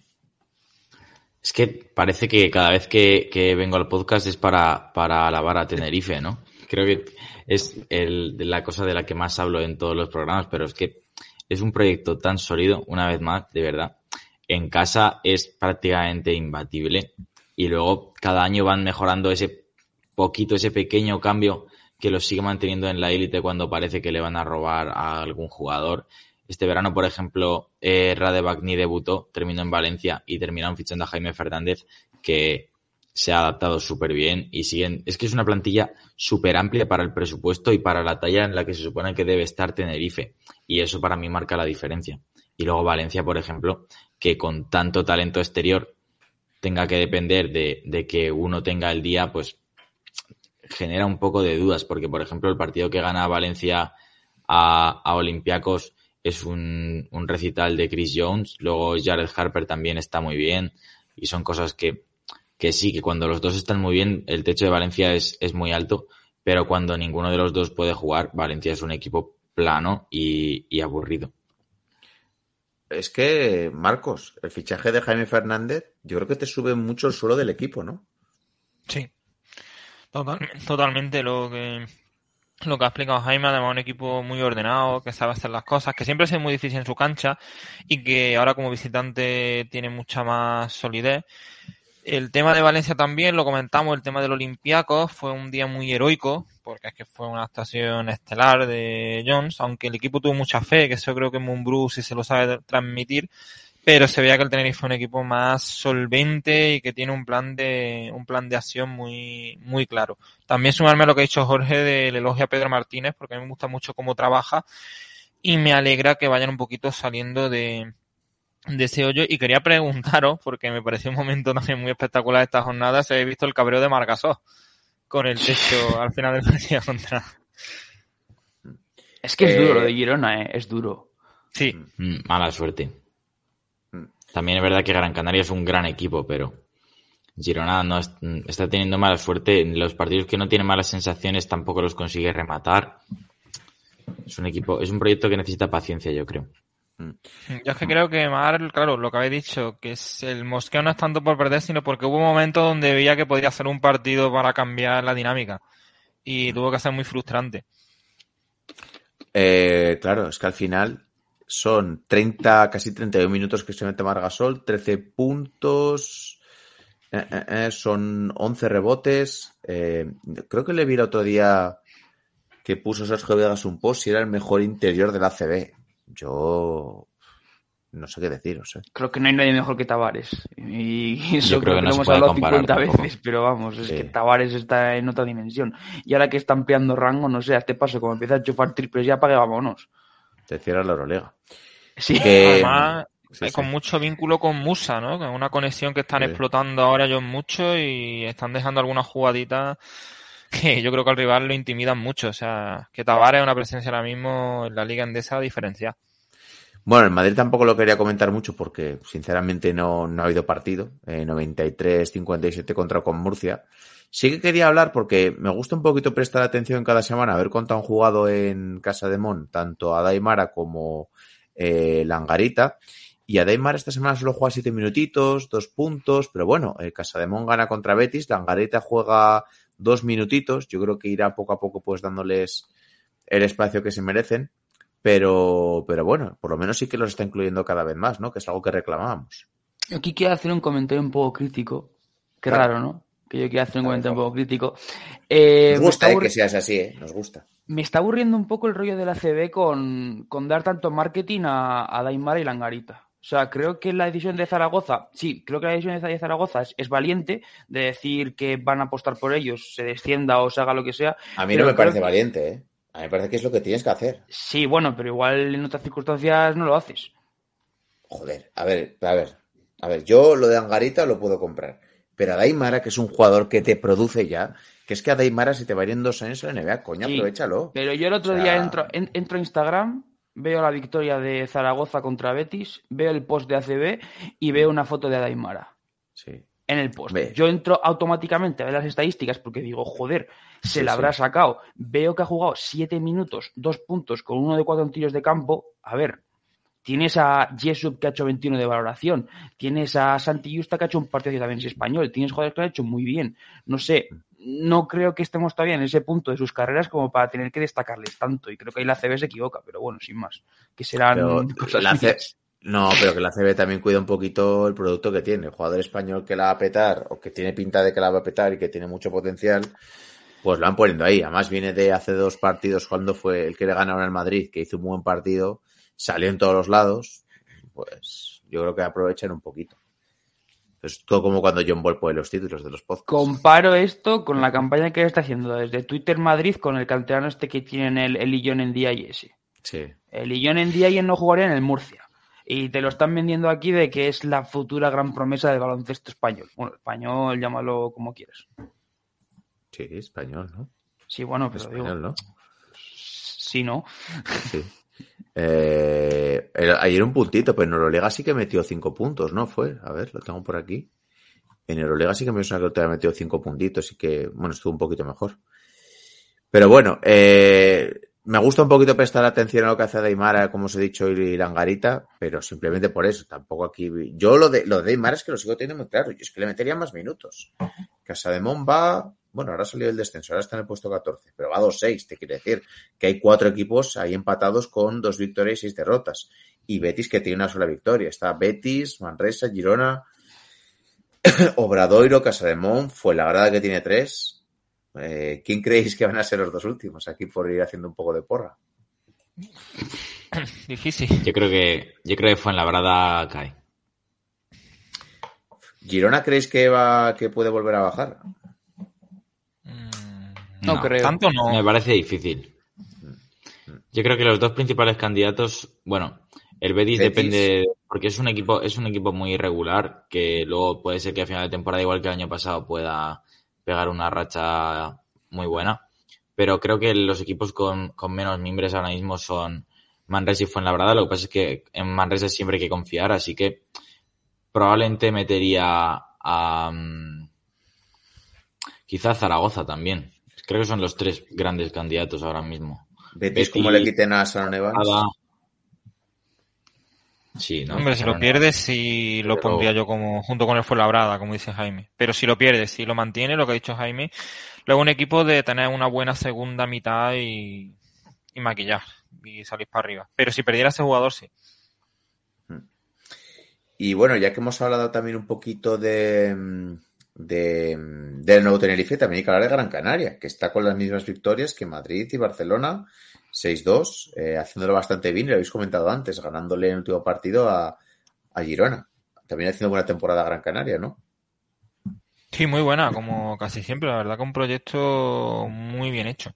Es que parece que cada vez que, que vengo al podcast es para, para alabar a Tenerife, ¿no? Creo que es el, la cosa de la que más hablo en todos los programas, pero es que es un proyecto tan sólido, una vez más, de verdad. En casa es prácticamente imbatible y luego cada año van mejorando ese poquito, ese pequeño cambio que los sigue manteniendo en la élite cuando parece que le van a robar a algún jugador. Este verano, por ejemplo, eh, Radebakni debutó, terminó en Valencia y terminaron fichando a Jaime Fernández, que se ha adaptado súper bien y siguen. Es que es una plantilla súper amplia para el presupuesto y para la talla en la que se supone que debe estar Tenerife. Y eso para mí marca la diferencia. Y luego Valencia, por ejemplo, que con tanto talento exterior tenga que depender de, de que uno tenga el día, pues genera un poco de dudas. Porque, por ejemplo, el partido que gana Valencia a, a Olympiacos es un, un recital de Chris Jones. Luego Jared Harper también está muy bien. Y son cosas que que sí, que cuando los dos están muy bien, el techo de Valencia es, es muy alto, pero cuando ninguno de los dos puede jugar, Valencia es un equipo plano y, y aburrido. Es que, Marcos, el fichaje de Jaime Fernández, yo creo que te sube mucho el suelo del equipo, ¿no? Sí, totalmente, totalmente lo que, lo que ha explicado Jaime. Además, un equipo muy ordenado, que sabe hacer las cosas, que siempre ha sido muy difícil en su cancha y que ahora como visitante tiene mucha más solidez. El tema de Valencia también, lo comentamos, el tema del Olympiacos, fue un día muy heroico, porque es que fue una actuación estelar de Jones, aunque el equipo tuvo mucha fe, que eso creo que Mumbrú sí se lo sabe transmitir, pero se veía que el Tenerife fue un equipo más solvente y que tiene un plan de un plan de acción muy muy claro. También sumarme a lo que ha dicho Jorge del elogio a Pedro Martínez, porque a mí me gusta mucho cómo trabaja y me alegra que vayan un poquito saliendo de de ese hoyo. Y quería preguntaros, porque me pareció un momento también muy espectacular esta jornada, si habéis visto el cabreo de Margasol con el techo al final del partido contra... Es que es Eh, duro lo de Girona, ¿eh? Es duro. Sí. Mm, mala suerte. También es verdad que Gran Canaria es un gran equipo, pero Girona no es- está teniendo mala suerte. En los partidos que no tienen malas sensaciones tampoco los consigue rematar. Es un equipo, es un proyecto que necesita paciencia, yo creo. Yo es que creo que Mar, claro, lo que habéis dicho, que es el mosqueo no es tanto por perder, sino porque hubo un momento donde veía que podía ser un partido para cambiar la dinámica. Y tuvo que ser muy frustrante. Eh, claro, es que al final son treinta, casi treinta y un minutos que se mete Margasol, trece puntos, eh, eh, eh, son once rebotes. Eh, creo que le vi el otro día que puso Sergio Vegas un post y era el mejor interior del A C B. Yo no sé qué deciros, ¿eh? Creo que no hay nadie mejor que Tavares. Y eso Yo creo creo que que no lo se hemos puede hablado comparar cincuenta tampoco. veces, pero vamos, es Sí. que Tavares está en otra dimensión. Y ahora que está ampliando rango, no sé, a este paso, como empieza a chufar triples, ya pague, vámonos. Te cierras la Euroliga. Sí. Que- Además, sí, hay sí. con mucho vínculo con Musa, ¿no? Que es una conexión que están Sí. explotando ahora ellos mucho y están dejando algunas jugaditas que yo creo que al rival lo intimidan mucho. O sea, que Tavares es una presencia ahora mismo en la Liga Endesa diferencial. Bueno, el Madrid tampoco lo quería comentar mucho porque, sinceramente, no, no ha habido partido. Eh, noventa y tres cincuenta y siete contra con Murcia. Sí que quería hablar porque me gusta un poquito prestar atención cada semana a ver cuánto han jugado en Casa de Mon, tanto Adai Mara como eh, Langarita. Y Adai Mara esta semana solo juega siete minutitos, dos puntos, pero bueno, eh, Casa de Mon gana contra Betis, Langarita juega dos minutitos. Yo creo que irá poco a poco pues dándoles el espacio que se merecen. Pero, pero bueno, por lo menos sí que los está incluyendo cada vez más, ¿no? Que es algo que reclamábamos. Aquí quiero hacer un comentario un poco crítico. Qué Claro. raro, ¿no? Que yo quiero hacer un comentario un poco crítico. Eh, Nos me gusta, está eh, aburri- que seas así, ¿eh? Nos gusta. Me está aburriendo un poco el rollo de la C B con, con dar tanto marketing a, a Daimara y Langarita. O sea, creo que la decisión de Zaragoza, sí, creo que la decisión de Zaragoza es, es valiente, de decir que van a apostar por ellos, se descienda o se haga lo que sea. A mí pero no me creo parece que- valiente, ¿eh? A mí me parece que es lo que tienes que hacer. Sí, bueno, pero igual en otras circunstancias no lo haces. Joder, a ver, a ver. A ver, yo lo de Angarita lo puedo comprar. Pero a Daimara, que es un jugador que te produce ya, que es que a Daimara si te va a ir en dos años en la N B A, coño, Sí, aprovechalo. Pero yo el otro O sea, día entro, en- entro a Instagram, veo la victoria de Zaragoza contra Betis, veo el post de A C B y veo una foto de Daimara Sí. en el post. Ve. Yo entro automáticamente a ver las estadísticas porque digo, joder, se Sí, la sí. habrá sacado. Veo que ha jugado siete minutos, dos puntos con uno de cuatro en tiros de campo. A ver, tienes a Jessup que ha hecho veintiuno de valoración, tienes a Santi Justa que ha hecho un partido también es español, tienes jugadores que lo han hecho muy bien. No sé, no creo que estemos todavía en ese punto de sus carreras como para tener que destacarles tanto. Y creo que ahí la C B se equivoca, pero bueno, sin más. Que serán Pero cosas la C- mías. No, pero que la C B también cuida un poquito el producto que tiene. El jugador español que la va a petar, o que tiene pinta de que la va a petar y que tiene mucho potencial, pues lo van poniendo ahí. Además viene de hace dos partidos cuando fue el que le ganaron al Madrid, que hizo un buen partido, salió en todos los lados, pues yo creo que aprovechan un poquito. Es todo como cuando John Ball pone los títulos de los podcasts. Comparo esto con la campaña que está haciendo desde Twitter Madrid con el canterano este que tienen el, el Illón en día y ese. Sí. El Illón en día y no jugaría en el Murcia. Y te lo están vendiendo aquí de que es la futura gran promesa del baloncesto español. Bueno, español, llámalo como quieras. Sí, español, ¿no? Sí, bueno, pero Español, digo, ¿no? sí, ¿no? Sí. Eh, el- ayer un puntito, pero en Euroliga sí que metió cinco puntos, ¿no? Fue, a ver, lo tengo por aquí. En Euroliga sí que me suena que te había metido cinco puntitos y que, bueno, estuvo un poquito mejor. Pero bueno, eh, me gusta un poquito prestar atención a lo que hace Daimara, como os he dicho, y Langarita, pero simplemente por eso, tampoco aquí... Yo lo de, lo de Daimara es que lo sigo teniendo muy claro, yo es que le metería más minutos. Casademón va... Bueno, ahora ha salido el descenso, ahora está en el puesto catorce, pero va a dos seis, te quiere decir que hay cuatro equipos ahí empatados con dos victorias y seis derrotas. Y Betis que tiene una sola victoria. Está Betis, Manresa, Girona, Obradoiro, Casademón, Fuenlabrada que tiene tres. Eh, ¿Quién creéis que van a ser los dos últimos? Aquí por ir haciendo un poco de porra. Difícil. Yo creo que, yo creo que Fuenlabrada cae. ¿Girona creéis que va, que puede volver a bajar? No creo. Tanto no. Me parece difícil. Yo creo que los dos principales candidatos, bueno, el Betis, Betis. depende, porque es un equipo, es un equipo muy irregular, que luego puede ser que a final de temporada, igual que el año pasado, pueda pegar una racha muy buena. Pero creo que los equipos con, con menos mimbres ahora mismo son Manresa y Fuenlabrada. Lo que pasa es que en Manresa siempre hay que confiar, así que probablemente metería a um, quizá Zaragoza también. Creo que son los tres grandes candidatos ahora mismo. Betis, Betis, como le quiten a San Evans. Ada. Sí, ¿no? Hombre, si lo Sharon pierdes, sí lo Pero- pondría yo como junto con el Fuenlabrada, como dice Jaime. Pero si lo pierdes, si lo mantiene, lo que ha dicho Jaime, luego un equipo de tener una buena segunda mitad y, y maquillar y salir para arriba. Pero si perdiera ese jugador, sí. Y bueno, ya que hemos hablado también un poquito de, de del nuevo Tenerife, también hay que hablar de Gran Canaria, que está con las mismas victorias que Madrid y Barcelona, seis dos, eh, haciéndolo bastante bien, y lo habéis comentado antes, ganándole en el último partido a, a Girona. También haciendo buena temporada Gran Canaria, ¿no? Sí, muy buena, como casi siempre. La verdad que un proyecto muy bien hecho.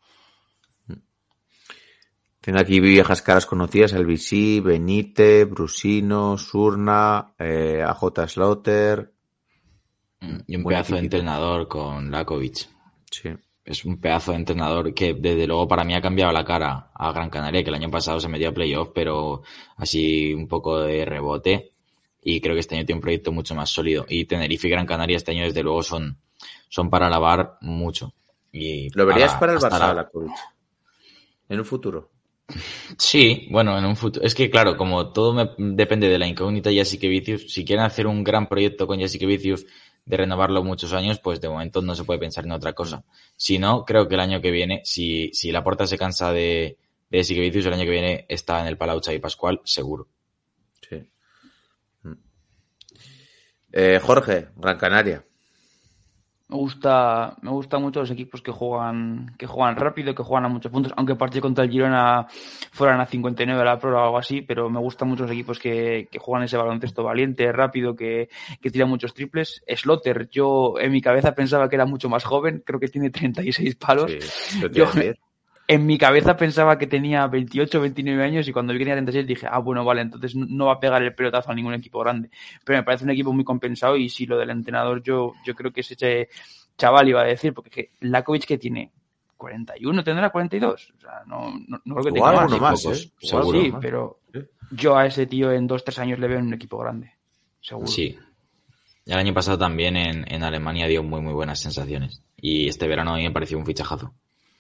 Tengo aquí viejas caras conocidas, el B C, Benítez, Brusino, Surna, eh, A J Slaughter. Y un Buen pedazo de equipito. entrenador con Lakovic. Sí. es un pedazo de entrenador que desde luego para mí ha cambiado la cara a Gran Canaria, que el año pasado se metió a playoff, pero así un poco de rebote, y creo que este año tiene un proyecto mucho más sólido. Y Tenerife y Gran Canaria este año desde luego son, son para alabar mucho. Y ¿Lo verías para, para el Barça, la... Lakovic, en un futuro? Sí, bueno, en un futuro. Es que claro, como todo me... depende de la incógnita Jasikevičius, si quieren hacer un gran proyecto con Jasikevičius de renovarlo muchos años, pues de momento no se puede pensar en otra cosa. Si no, creo que el año que viene, si, si Laporta se cansa de, de Jasikevičius, el año que viene está en el Palau Xavi Pascual, seguro. Sí. Eh, Jorge, Gran Canaria. Me gusta, me gustan mucho los equipos que juegan, que juegan rápido, que juegan a muchos puntos, aunque el partido contra el Girona fueran a cincuenta y nueve a la prórroga o algo así, pero me gustan mucho los equipos que, que juegan ese baloncesto valiente, rápido, que, que tiran muchos triples. Slaughter, yo en mi cabeza pensaba que era mucho más joven, creo que tiene treinta y seis palos. Sí, yo, en mi cabeza pensaba que tenía veintiocho, veintinueve años y cuando vi que tenía treinta y seis dije, ah, bueno, vale, entonces no va a pegar el pelotazo a ningún equipo grande. Pero me parece un equipo muy compensado y si lo del entrenador yo, yo creo que ese chaval iba a decir, porque que Lakovic que tiene cuarenta y uno, tendrá cuarenta y dos. O sea, no, no, no creo que tenga más. más pocos, ¿eh? Seguro, sí, más. Pero yo a ese tío en dos, tres años le veo en un equipo grande. Seguro. Sí. El año pasado también en, en Alemania dio muy, muy buenas sensaciones. Y este verano a mí me pareció un fichajazo.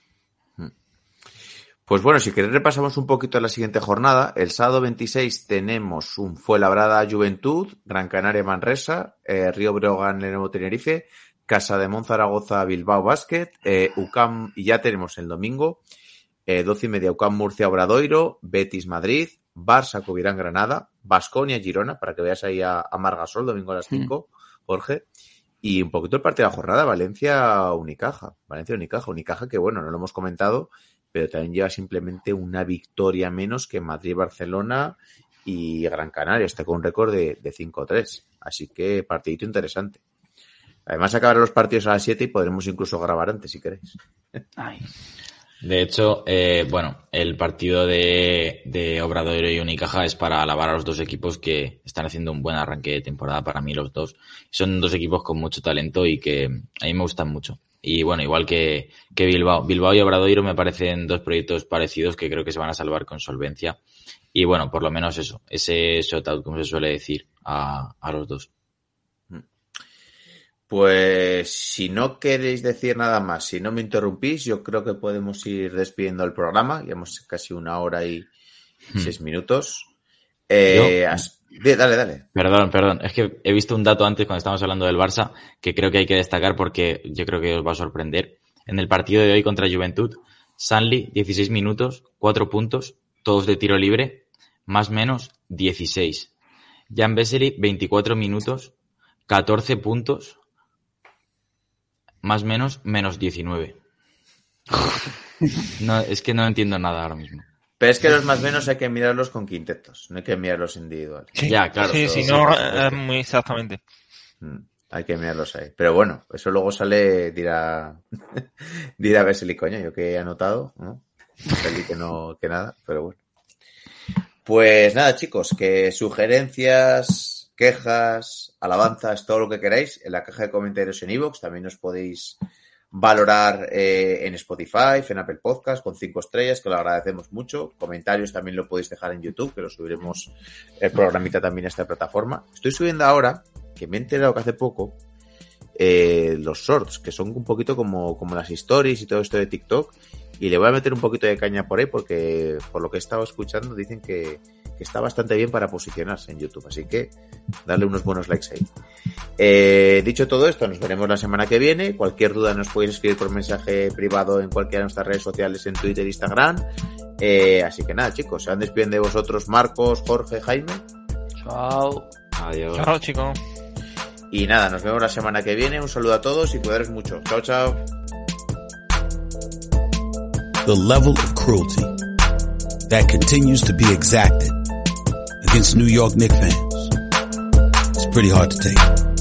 Pues bueno, si queréis repasamos un poquito la siguiente jornada. El sábado veintiséis tenemos un Fuenlabrada Juventud, Gran Canaria Manresa, eh, Río Breogán Lenovo Tenerife, Casademont Zaragoza Bilbao Basket, eh, U C A M, y ya tenemos el domingo, eh, doce y media U C A M Murcia Obradoiro, Betis Madrid, Barça Covirán Granada, Baskonia Girona, para que veas ahí a, a Margasol, domingo a las cinco, Jorge, y un poquito el partido de la jornada, Valencia Unicaja, Valencia Unicaja, Unicaja que bueno, no lo hemos comentado, pero también lleva simplemente una victoria menos que Madrid, Barcelona y Gran Canaria. Está con un récord de, de cinco tres. Así que partidito interesante. Además acabarán los partidos a las siete y podremos incluso grabar antes si queréis. Ay. De hecho, eh, bueno, el partido de, de Obradoiro y Unicaja es para alabar a los dos equipos que están haciendo un buen arranque de temporada para mí los dos. Son dos equipos con mucho talento y que a mí me gustan mucho. Y bueno, igual que, que Bilbao. Bilbao y Obradoiro me parecen dos proyectos parecidos que creo que se van a salvar con solvencia. Y bueno, por lo menos eso, ese shutout, como se suele decir, a, a los dos. Pues si no queréis decir nada más, si no me interrumpís, yo creo que podemos ir despidiendo el programa. Llevamos casi una hora y hmm. seis minutos. Eh, Yo, as... Dale, dale. Perdón, perdón. Es que he visto un dato antes cuando estábamos hablando del Barça que creo que hay que destacar porque yo creo que os va a sorprender. En el partido de hoy contra Juventud, Sanli, dieciséis minutos, cuatro puntos, todos de tiro libre, más menos dieciséis. Jan Vesely, veinticuatro minutos, catorce puntos, más menos menos diecinueve. No, es que no entiendo nada ahora mismo. Pero es que los más menos hay que mirarlos con quintetos, no hay que mirarlos individuales. Sí, ya, claro. Sí, sí, no, es muy exactamente. Mm, hay que mirarlos ahí. Pero bueno, eso luego sale, dirá, dirá Vesely, coño, yo que he anotado, ¿no? Vesely que no, que nada, pero bueno. Pues nada, chicos, que sugerencias, quejas, alabanzas, todo lo que queráis, en la caja de comentarios en iVoox, también os podéis valorar eh, en Spotify, en Apple Podcast, con cinco estrellas, que lo agradecemos mucho. Comentarios también lo podéis dejar en YouTube, que lo subiremos el programita también a esta plataforma. Estoy subiendo ahora, que me he enterado que hace poco, eh, los shorts, que son un poquito como, como las stories y todo esto de TikTok, y le voy a meter un poquito de caña por ahí, porque por lo que he estado escuchando dicen que, que está bastante bien para posicionarse en YouTube, así que darle unos buenos likes ahí. Eh, dicho todo esto, nos veremos la semana que viene. Cualquier duda nos podéis escribir por mensaje privado en cualquiera de nuestras redes sociales, en Twitter e Instagram. Eh, así que nada, chicos, se van despidiendo de vosotros Marcos, Jorge, Jaime. Chao. Adiós. Chao, chicos. Y nada, nos vemos la semana que viene. Un saludo a todos y cuidaros mucho. Chao, chao. The level of cruelty that continues to be exacted against New York Knicks fans is pretty hard to take.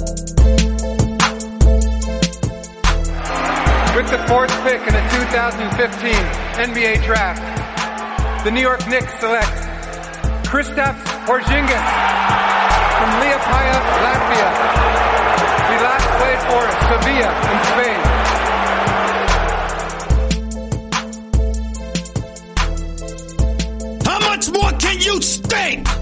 With the fourth pick in the two thousand fifteen N B A Draft, the New York Knicks select Kristaps Porzingis from Liepaja, Latvia. He last played for Sevilla in Spain. You stink!